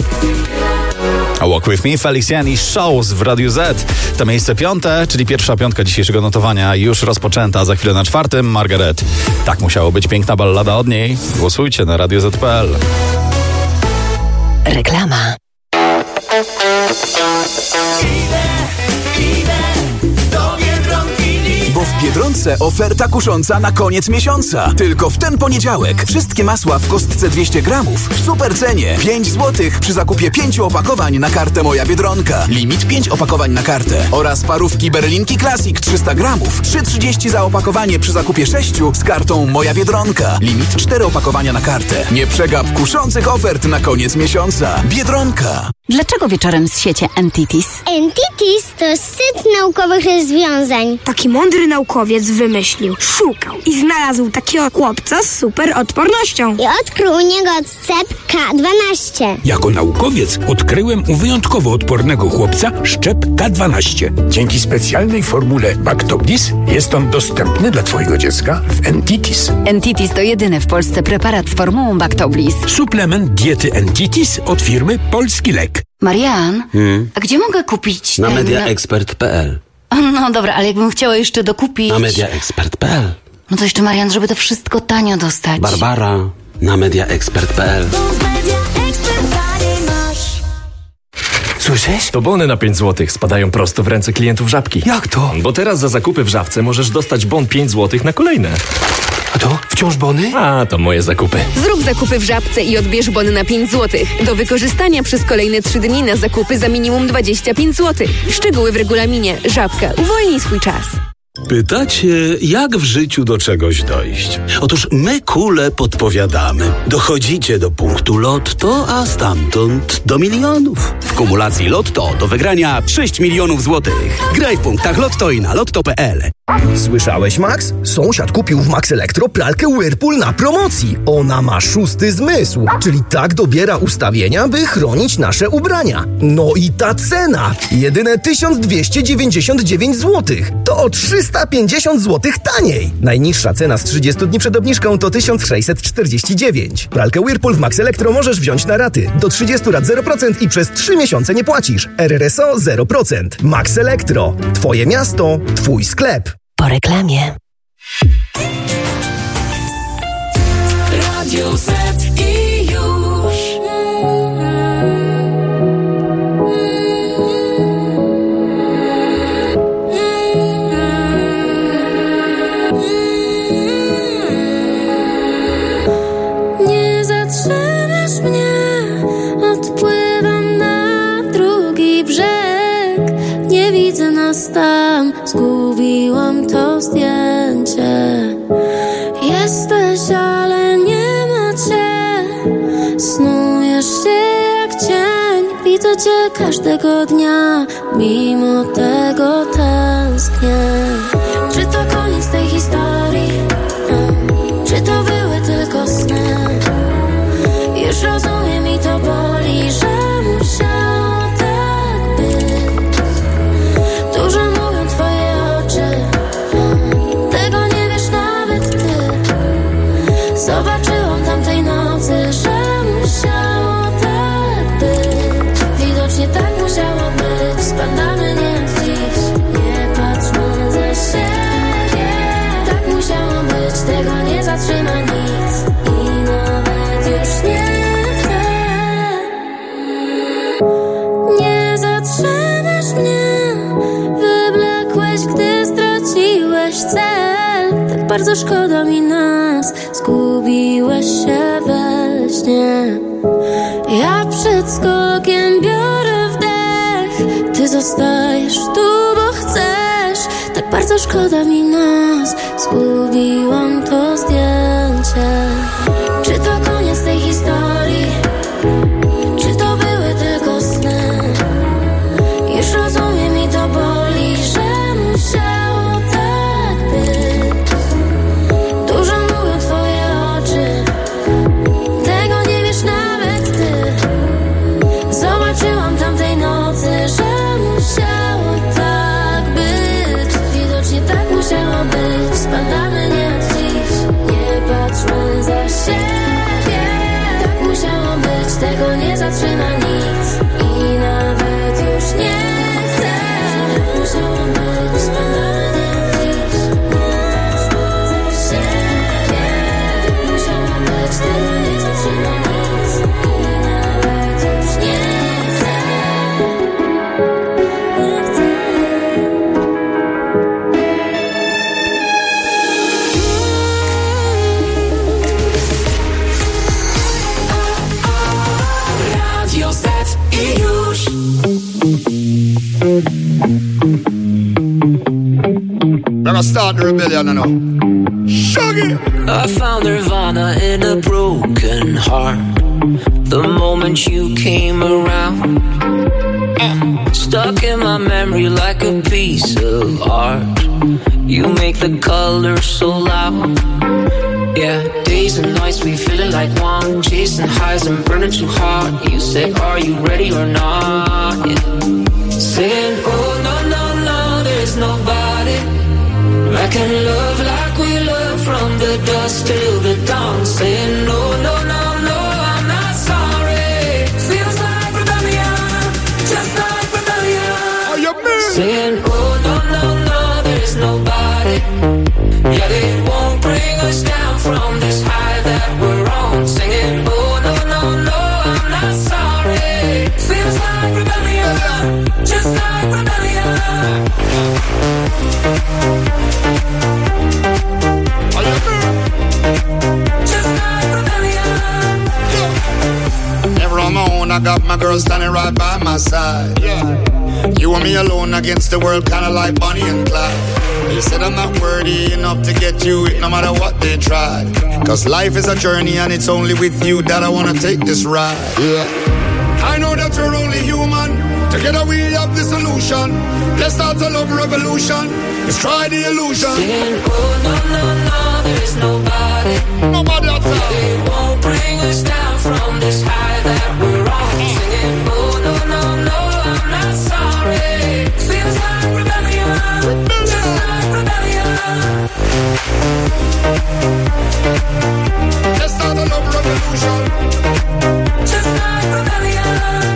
A Walk With Me, Felician i Shows w Radiu Z. To miejsce 5, czyli pierwsza piątka dzisiejszego notowania już rozpoczęta. Za chwilę na 4. Margaret. Tak musiało być, piękna ballada od niej. Głosujcie na radioz.pl. Reklama. Bo w Biedronce oferta kusząca na koniec miesiąca. Tylko w ten poniedziałek wszystkie masła w kostce 200 gramów w super cenie. 5 zł przy zakupie 5 opakowań na kartę Moja Biedronka. Limit 5 opakowań na kartę. Oraz parówki Berlinki Classic 300 gramów. 3,30 za opakowanie przy zakupie 6 z kartą Moja Biedronka. Limit 4 opakowania na kartę. Nie przegap kuszących ofert na koniec miesiąca. Biedronka. Dlaczego wieczorem zsiecie Entities? Entities to set naukowych rozwiązań. Taki mądry naukowiec wymyślił, szukał i znalazł takiego chłopca z super odpornością. I odkrył u niego odczep K12. Jako naukowiec odkryłem u wyjątkowo odpornego chłopca szczep K12. Dzięki specjalnej formule Bactoblis jest on dostępny dla Twojego dziecka w Entities. Entities to jedyny w Polsce preparat z formułą Bactoblis. Suplement diety Entities od firmy Polski Lek. Marian, a gdzie mogę kupić Na ten... mediaexpert.pl. No dobra, ale jakbym chciała jeszcze dokupić... Na mediaexpert.pl. No to jeszcze, Marian, żeby to wszystko tanio dostać. Barbara, na mediaexpert.pl. Słyszysz? To bony na 5 zł spadają prosto w ręce klientów Żabki. Jak to? Bo teraz za zakupy w Żabce możesz dostać bon 5 zł na kolejne. A to wciąż bony? A, to moje zakupy. Zrób zakupy w Żabce i odbierz bony na 5 zł. Do wykorzystania przez kolejne 3 dni na zakupy za minimum 25 zł. Szczegóły w regulaminie. Żabka. Uwolnij swój czas. Pytacie, jak w życiu do czegoś dojść? Otóż my kule podpowiadamy. Dochodzicie do punktu Lotto, a stamtąd do milionów. W kumulacji Lotto do wygrania 6 milionów złotych. Graj w punktach Lotto i na lotto.pl. Słyszałeś, Max? Sąsiad kupił w Max Elektro pralkę Whirlpool na promocji. Ona ma 6. zmysł, czyli tak dobiera ustawienia, by chronić nasze ubrania. No i ta cena! Jedyne 1299 zł. To o 350 zł taniej. Najniższa cena z 30 dni przed obniżką to 1649. Pralkę Whirlpool w Max Elektro możesz wziąć na raty. Do 30 lat 0% i przez 3 miesiące nie płacisz. RRSO 0%. Max Elektro. Twoje miasto, twój sklep. Po reklamie. Radio Z i już. Nie zatrzymasz mnie, odpływam na drugi brzeg. Nie widzę nas tam, zgubiłam to zdjęcie. Jesteś, ale nie ma cię. Snujesz się jak cień. Widzę cię każdego dnia, mimo tego tęsknię. Czy to koniec tej historii? Czy to były tylko sny? Już rozumiem i to boli, że musiało tak być. Dużo mówią twoje oczy, tego nie wiesz nawet ty. Zobaczyłam tamtej nocy, że musiało tak być. Widocznie tak musiało być. Spadamy nie od dziś, nie patrzmy za siebie. Tak musiało być, tego nie zatrzyma nic. I nawet już nie chcę. Nie zatrzymasz mnie. Wyblakłeś, gdy straciłeś cel. Tak bardzo szkoda mi nas. Zgubiłeś się we śnie. Ja przed skokiem biorę wdech. Ty zostajesz tu, bo chcesz. Tak bardzo szkoda mi nas. Zgubiłam to zdjęcie. Czy to koniec tej historii? Czy to były tylko sny? Już rozumiem i to boli, że musiało tak być. Dużo mówią twoje oczy, tego nie wiesz nawet ty. Zobaczyłam tamtej nocy, że musiało tak być. Widocznie tak musiało być. Spadamy nie od dziś, nie patrzmy za siebie. Tak musiało być, tego nie zatrzyma nic. I nawet już nie chcę. Tak musiało być. Spadamy nie od dziś, nie patrzmy za siebie. Tak musiało być, tego nie zatrzyma nic. I nawet już nie chcę. Nie chcę. Radio Z i już. Gonna start the rebellion now. Shuggy! I found nirvana in a broken heart. The moment you came around, Stuck in my memory like a piece of art. You make the colors so loud. Yeah, days and nights we feel it like one. Chasing highs and burning too hard. You say, are you ready or not? Yeah. Saying, oh no, no, no, there's nobody like can love like we love from the dusk till the dawn. Saying, no, no, no, no, I'm not sorry. Feels like rebellion, just like rebellion. Are you mean? Saying, oh no, no, no, there's nobody. Yeah, they won't bring us down from this high that we're on. Singing, oh no, no, no, I'm not sorry. Feels like rebellion, just like rebellion. Just like rebellion. Never on my own, I got my girl standing right by my side. Yeah. You and me alone against the world, kinda like Bonnie and Clyde. They said I'm not worthy enough to get you it, no matter what they tried. Cause life is a journey and it's only with you that I wanna take this ride. Yeah. I know that you're only human. Together we have the solution. Let's start a love revolution. Let's try the illusion. Saying, oh no, no, no, there's nobody. Nobody outside. They won't bring us down from this high that we're on. Singing, oh no, no, no, I'm not sorry. Feels like rebellion, just like rebellion. Let's start a love revolution. Just like rebellion.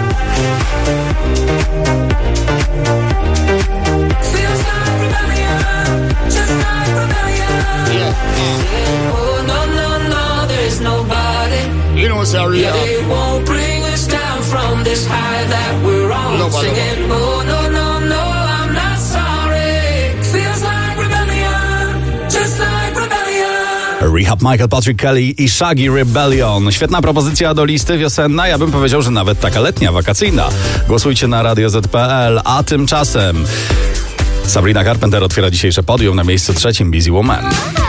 Feels like rebellion, just like rebellion. Saying, oh no, no, no, there's nobody. You know, sorry. Yeah, they won't bring us down from this high that we're on. Nobody. Singing, oh no, no, no, I'm not sorry. Feels like rebellion, just like rebellion. Rehab, Michael Patrick Kelly i Shaggy Rebellion. Świetna propozycja do listy wiosenna, ja bym powiedział, że nawet taka letnia, wakacyjna. Głosujcie na Radio Z.pl, a tymczasem Sabrina Carpenter otwiera dzisiejsze podium na miejscu trzecim, Busy Woman.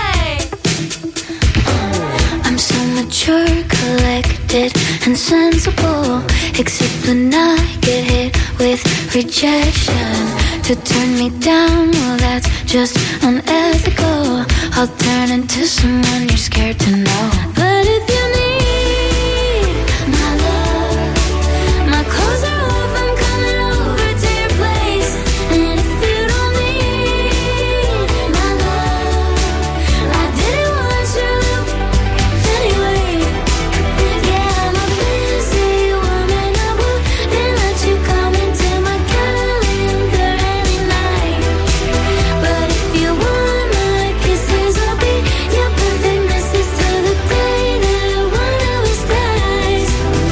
I'm so mature, collected and sensible. Except when I get hit with rejection. To turn me down, well that's just unethical. I'll turn into someone you're scared to know. But if you need my love, my clothes are off, I'm coming over to your place. And if you don't need my love, I didn't want you anyway. Yeah, I'm a busy woman, I wouldn't let you come into my calendar any night. But if you want my kisses, I'll be your perfect missus till the day that one of us dies.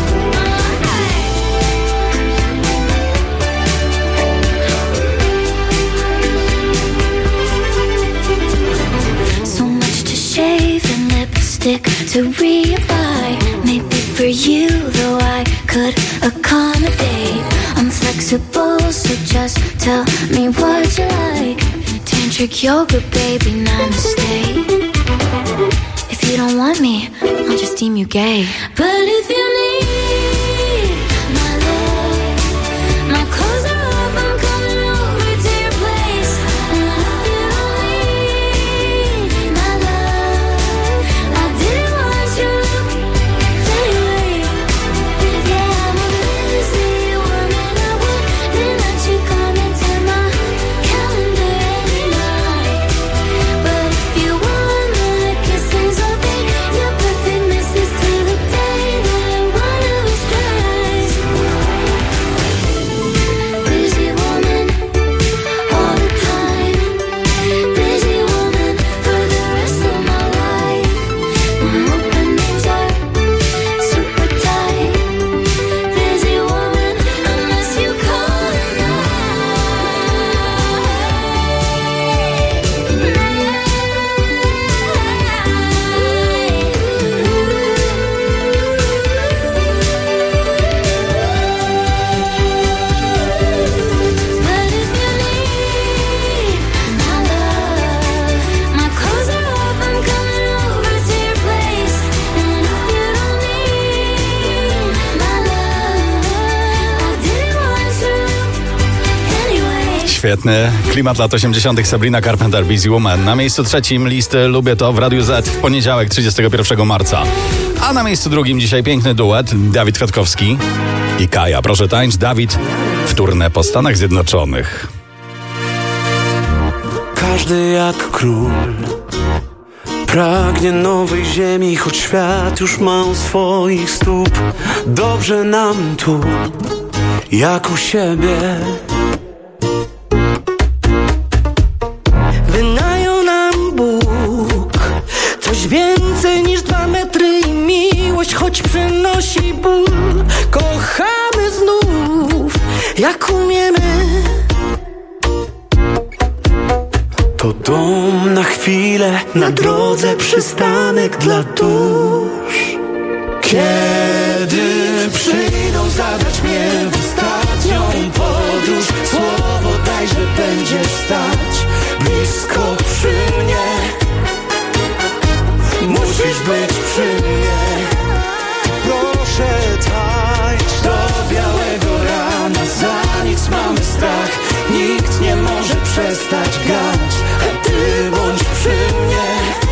So much to shave and lipstick to reapply. Maybe for you, though I could accommodate. I'm flexible, so just tell me what you like. Tantric yoga, baby, namaste. If you don't want me, I'll just deem you gay. But if you need my love, my clothes are off, I'm coming over to your place. And if you don't need my love, I didn't want you anyway. Yeah, I'm a busy woman, I wouldn't let you come into my calendar any night. But if you want my kisses, I'll be your perfect missus till the day that one of us dies. świetny. Klimat lat 80. Sabrina Carpenter, Busy Woman. Na miejscu trzecim listy Lubię to w Radiu Z w poniedziałek 31 marca. A na miejscu drugim dzisiaj piękny duet Dawid Kwiatkowski i Kaja. Proszę tańcz, Dawid w tournée po Stanach Zjednoczonych. Każdy jak król pragnie nowej ziemi, choć świat już ma u swoich stóp. Dobrze nam tu, jak u siebie. Wynajął nam Bóg coś więcej niż 2 metry i miłość, choć przynosi ból. Kochamy znów, jak umiemy. To dom na chwilę, na drodze przystanek dla dusz. Kiedy przyjdą zabrać mnie w ostatnią podróż, słowo daj, że będziesz stać blisko przy mnie. Musisz być przy mnie. Proszę tańcz do białego rana, za nic mamy strach. Nikt nie może przestać grać, a ty bądź przy mnie.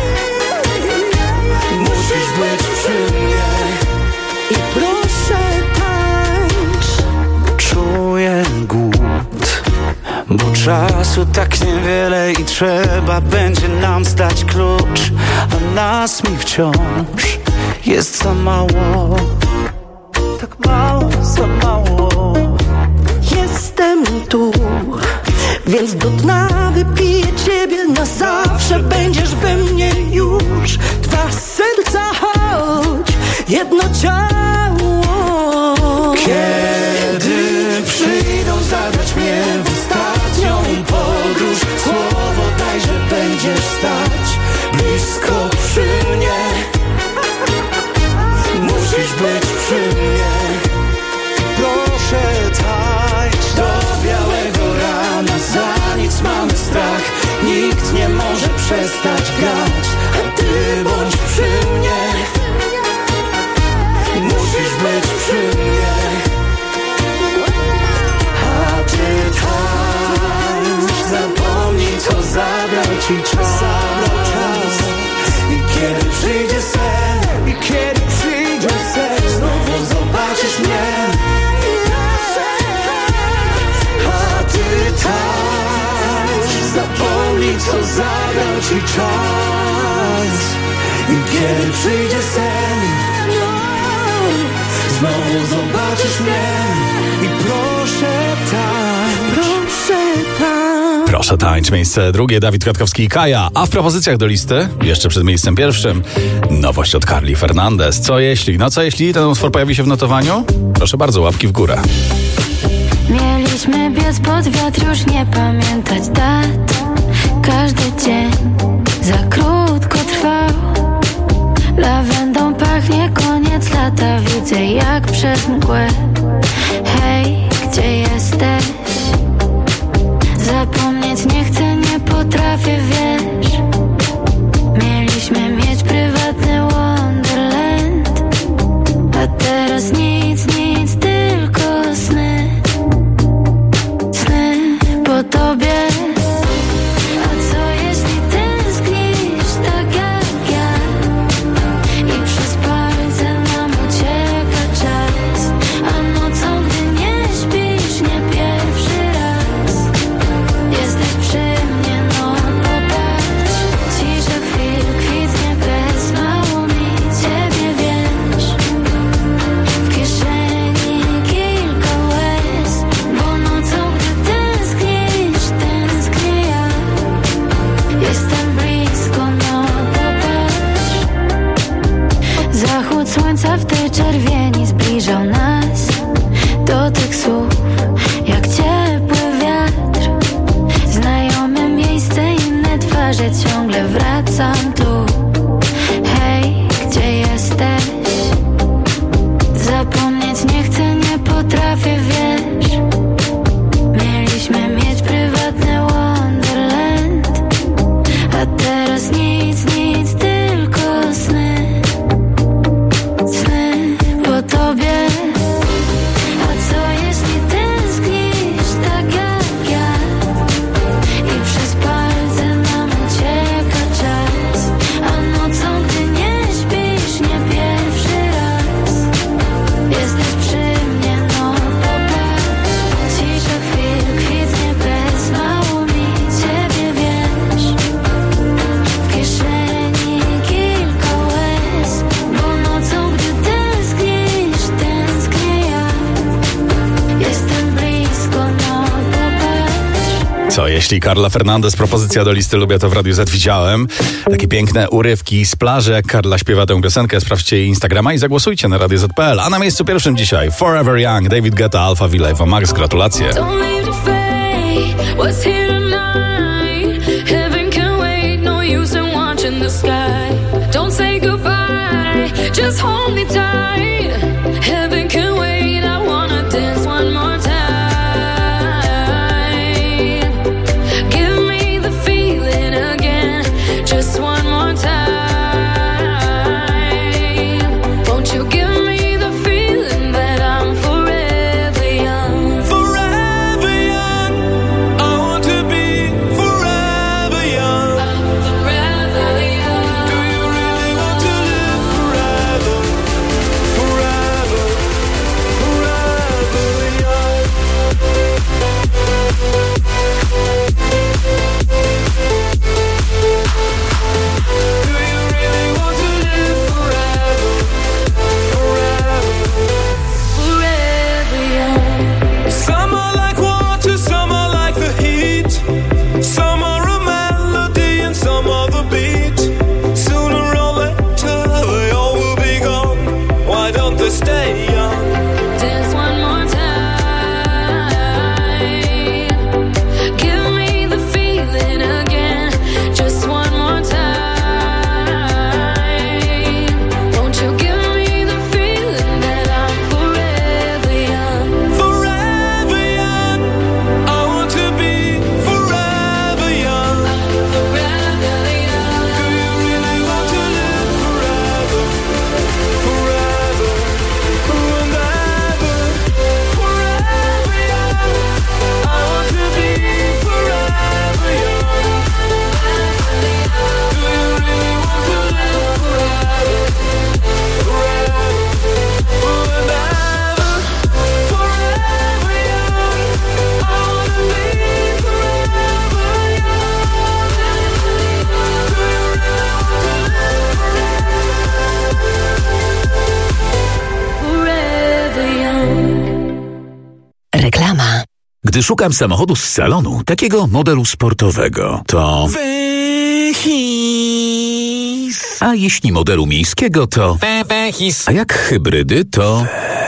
Musisz być przy mnie. I proszę tańcz. Czuję głód, bo czasu tak niewiele i trzeba będzie nam zdać klucz, a nas mi wciąż jest za mało. Tak mało, za mało. Jestem tu, więc do dna wypiję ciebie na zawsze. Będziesz we mnie już. 2 serca, choć jedno ciało. Kiedy przyjdą zabrać mnie w ostatnią podróż, słowo daj, że będziesz stać blisko przy mnie. Musisz być przy mnie. Proszę tańcz do białego rana, za nic mamy strach. Nikt nie może przestać grać, a ty bądź przy mnie. Musisz być przy mnie. A ty tańcz, zapomnij co zabrał ci czas. I kiedy przyjdzie sen, i kiedy przyjdzie sen, znowu zobaczysz mnie. A ty tańcz, zapomnij co zabrał ci czas. I kiedy przyjdzie sen, znowu zobaczysz mnie. I proszę tańcz, proszę tańcz. Proszę tańcz, miejsce drugie Dawid Kwiatkowski i Kaja. A w propozycjach do listy, jeszcze przed miejscem pierwszym, nowość od Carly Fernandez. Co jeśli? No co jeśli ten utwór pojawi się w notowaniu? Proszę bardzo, łapki w górę. Mieliśmy biec pod wiatr, już nie pamiętać dat. Każdy dzień za krótko trwał. Lawendą pachnie koniec lata. Widzę jak przez mgłę. Hej, gdzie jesteś? Zapomnieć nie chcę, nie potrafię, wiesz. Mieliśmy mieć prywatny Wonderland, a teraz nic, tylko sny. Sny po tobie. A co jeśli tęsknisz tak jak ja i przez palce nam ucieka czas, a nocą gdy nie śpisz nie Co, jeśli Carla Fernandez, propozycja do listy Lubię to w Radiu Z, widziałem takie piękne urywki z plaży, jak Carla śpiewa tę piosenkę. Sprawdźcie jej Instagrama i zagłosujcie na Radio Z.pl. A na miejscu pierwszym dzisiaj Forever Young, David Guetta, Alpha Villa, Ewa Max. Gratulacje. Just hold me tight. Heaven can wait. I wanna dance one more time. Give me the feeling again. Just one more time. Won't you give me the feeling that I'm forever young? Forever young. I want to be forever young. I'm forever young. Do you really want to live forever? Forever, forever young. Do you really want to live forever? Forever, Forever young. some are like water, some are like the heat. Some are a melody and some are the beat. Sooner or later they all will be gone. Why don't they stay young? Dance one more time. Give me the feeling again. Just one more time. Won't you give me the feeling that I'm forever young? Forever young. I want to be forever young. Forever young. Do you really want to live forever? Forever and ever. Forever young. I want to be forever young. Do you really want to live forever? Forever and ever. Forever young. I want to be forever Forever young. Reklama. Gdy szukam samochodu z salonu, takiego modelu sportowego, to... Vechis. A jeśli modelu miejskiego, to... Vechis. A jak hybrydy, to...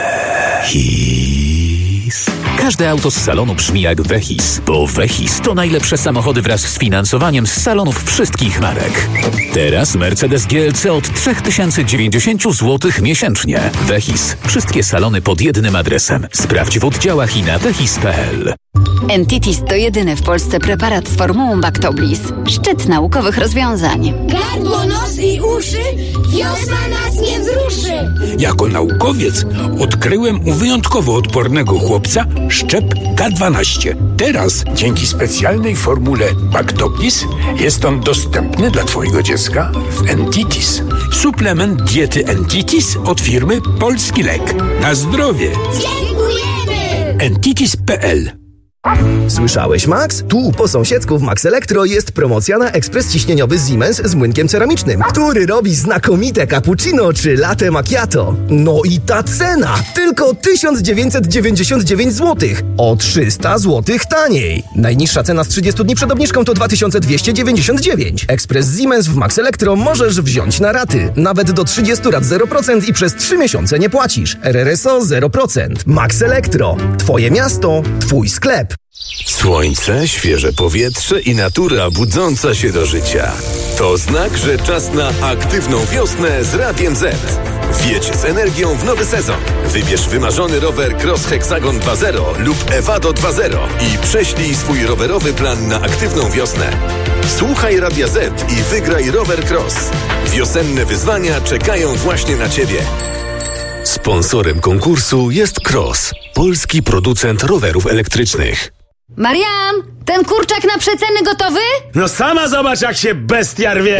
Vechis. Każde auto z salonu brzmi jak Vechis, bo Vechis to najlepsze samochody wraz z finansowaniem z salonów wszystkich marek. Teraz Mercedes GLC od 3090 zł miesięcznie. Vechis. Wszystkie salony pod jednym adresem. Sprawdź w oddziałach i na vechis.pl. Entitis to jedyny w Polsce preparat z formułą Bactoblis. Szczyt naukowych rozwiązań. Gardło, nos i uszy, wiosna nas nie wzruszy. Jako naukowiec odkryłem u wyjątkowo odpornego chłopca szczep K12. Teraz, dzięki specjalnej formule Bactoblis, jest on dostępny dla Twojego dziecka w Entitis. Suplement diety Entitis od firmy Polski Lek. Na zdrowie! Dziękujemy! Entitis.pl. Słyszałeś, Max? Tu po sąsiedzku w Max Elektro jest promocja na ekspres ciśnieniowy Siemens z młynkiem ceramicznym, który robi znakomite cappuccino czy latte macchiato. No i ta cena! Tylko 1999 zł. O 300 zł taniej. Najniższa cena z 30 dni przed obniżką to 2299. Ekspres Siemens w Max Elektro możesz wziąć na raty. Nawet do 30 lat 0% i przez 3 miesiące nie płacisz. RRSO 0%. Max Elektro. Twoje miasto, twój sklep. Słońce, świeże powietrze i natura budząca się do życia. To znak, że czas na aktywną wiosnę z Radiem Z. Wjedź z energią w nowy sezon. Wybierz wymarzony rower Cross Hexagon 2.0 lub Evado 2.0 i prześlij swój rowerowy plan na aktywną wiosnę. Słuchaj Radia Z i wygraj rower Cross. Wiosenne wyzwania czekają właśnie na Ciebie. Sponsorem konkursu jest Cross, polski producent rowerów elektrycznych. Marian, ten kurczak na przeceny gotowy? No sama zobacz, jak się bestia rwie!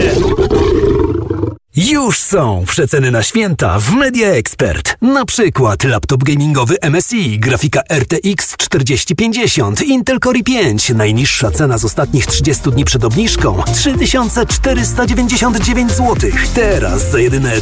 Już są przeceny na święta w Media Expert. Na przykład laptop gamingowy MSI, grafika RTX 4050, Intel Core i5. Najniższa cena z ostatnich 30 dni przed obniżką 3499 zł. Teraz za jedyne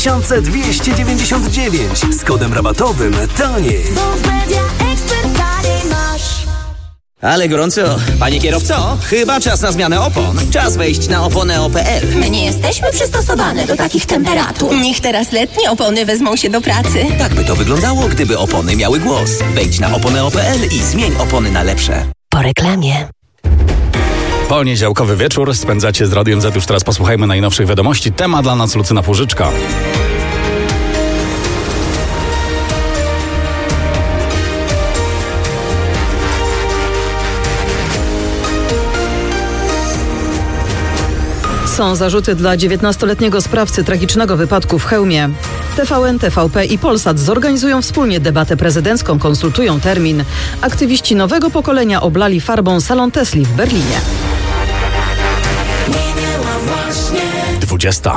3299 z kodem rabatowym taniej. Bo w Media Expert taniej masz. Ale gorąco. Panie kierowco, chyba czas na zmianę opon. Czas wejść na oponeo.pl. My nie jesteśmy przystosowane do takich temperatur. Niech teraz letnie opony wezmą się do pracy. Tak by to wyglądało, gdyby opony miały głos. Wejdź na oponeo.pl i zmień opony na lepsze. Po reklamie. Poniedziałkowy wieczór spędzacie z Radiem Z. Już teraz posłuchajmy najnowszych wiadomości. Temat dla nas Lucyna Płużyczka. Są zarzuty dla 19-letniego sprawcy tragicznego wypadku w Chełmie. TVN, TVP i Polsat zorganizują wspólnie debatę prezydencką, konsultują termin. Aktywiści nowego pokolenia oblali farbą salon Tesli w Berlinie. 20.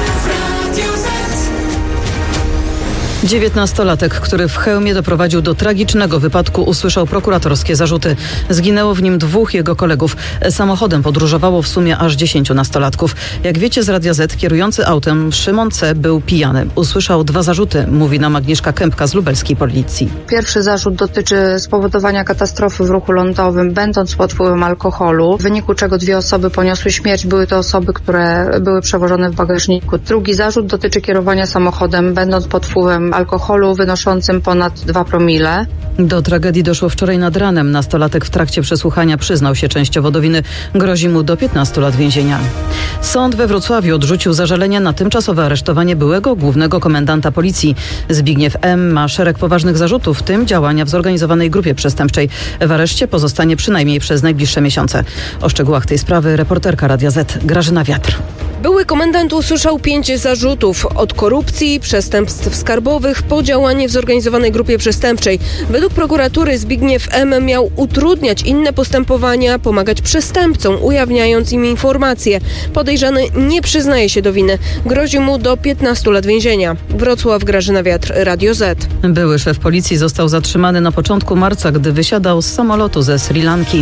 19-latek, który w Chełmie doprowadził do tragicznego wypadku, usłyszał prokuratorskie zarzuty. Zginęło w nim 2 jego kolegów. Samochodem podróżowało w sumie aż 10 nastolatków. Jak wiecie z Radia Z, kierujący autem Szymon C. był pijany. Usłyszał 2 zarzuty, mówi nam Agnieszka Kępka z lubelskiej policji. Pierwszy zarzut dotyczy spowodowania katastrofy w ruchu lądowym, będąc pod wpływem alkoholu, w wyniku czego 2 osoby poniosły śmierć. Były to osoby, które były przewożone w bagażniku. Drugi zarzut dotyczy kierowania samochodem, będąc pod wpływem alkoholu wynoszącym ponad 2 promile. Do tragedii doszło wczoraj nad ranem. Nastolatek w trakcie przesłuchania przyznał się częściowo do winy. Grozi mu do 15 lat więzienia. Sąd we Wrocławiu odrzucił zażalenie na tymczasowe aresztowanie byłego głównego komendanta policji. Zbigniew M. ma szereg poważnych zarzutów, w tym działania w zorganizowanej grupie przestępczej. W areszcie pozostanie przynajmniej przez najbliższe miesiące. O szczegółach tej sprawy reporterka Radia Z Grażyna Wiatr. Były komendant usłyszał 5 zarzutów. Od korupcji, przestępstw skarbowych po działanie w zorganizowanej grupie przestępczej. Według prokuratury Zbigniew M. miał utrudniać inne postępowania, pomagać przestępcom, ujawniając im informacje. Podejrzany nie przyznaje się do winy. Grozi mu do 15 lat więzienia. Wrocław, Grażyna Wiatr, Radio Z. Były szef policji został zatrzymany na początku marca, gdy wysiadał z samolotu ze Sri Lanki.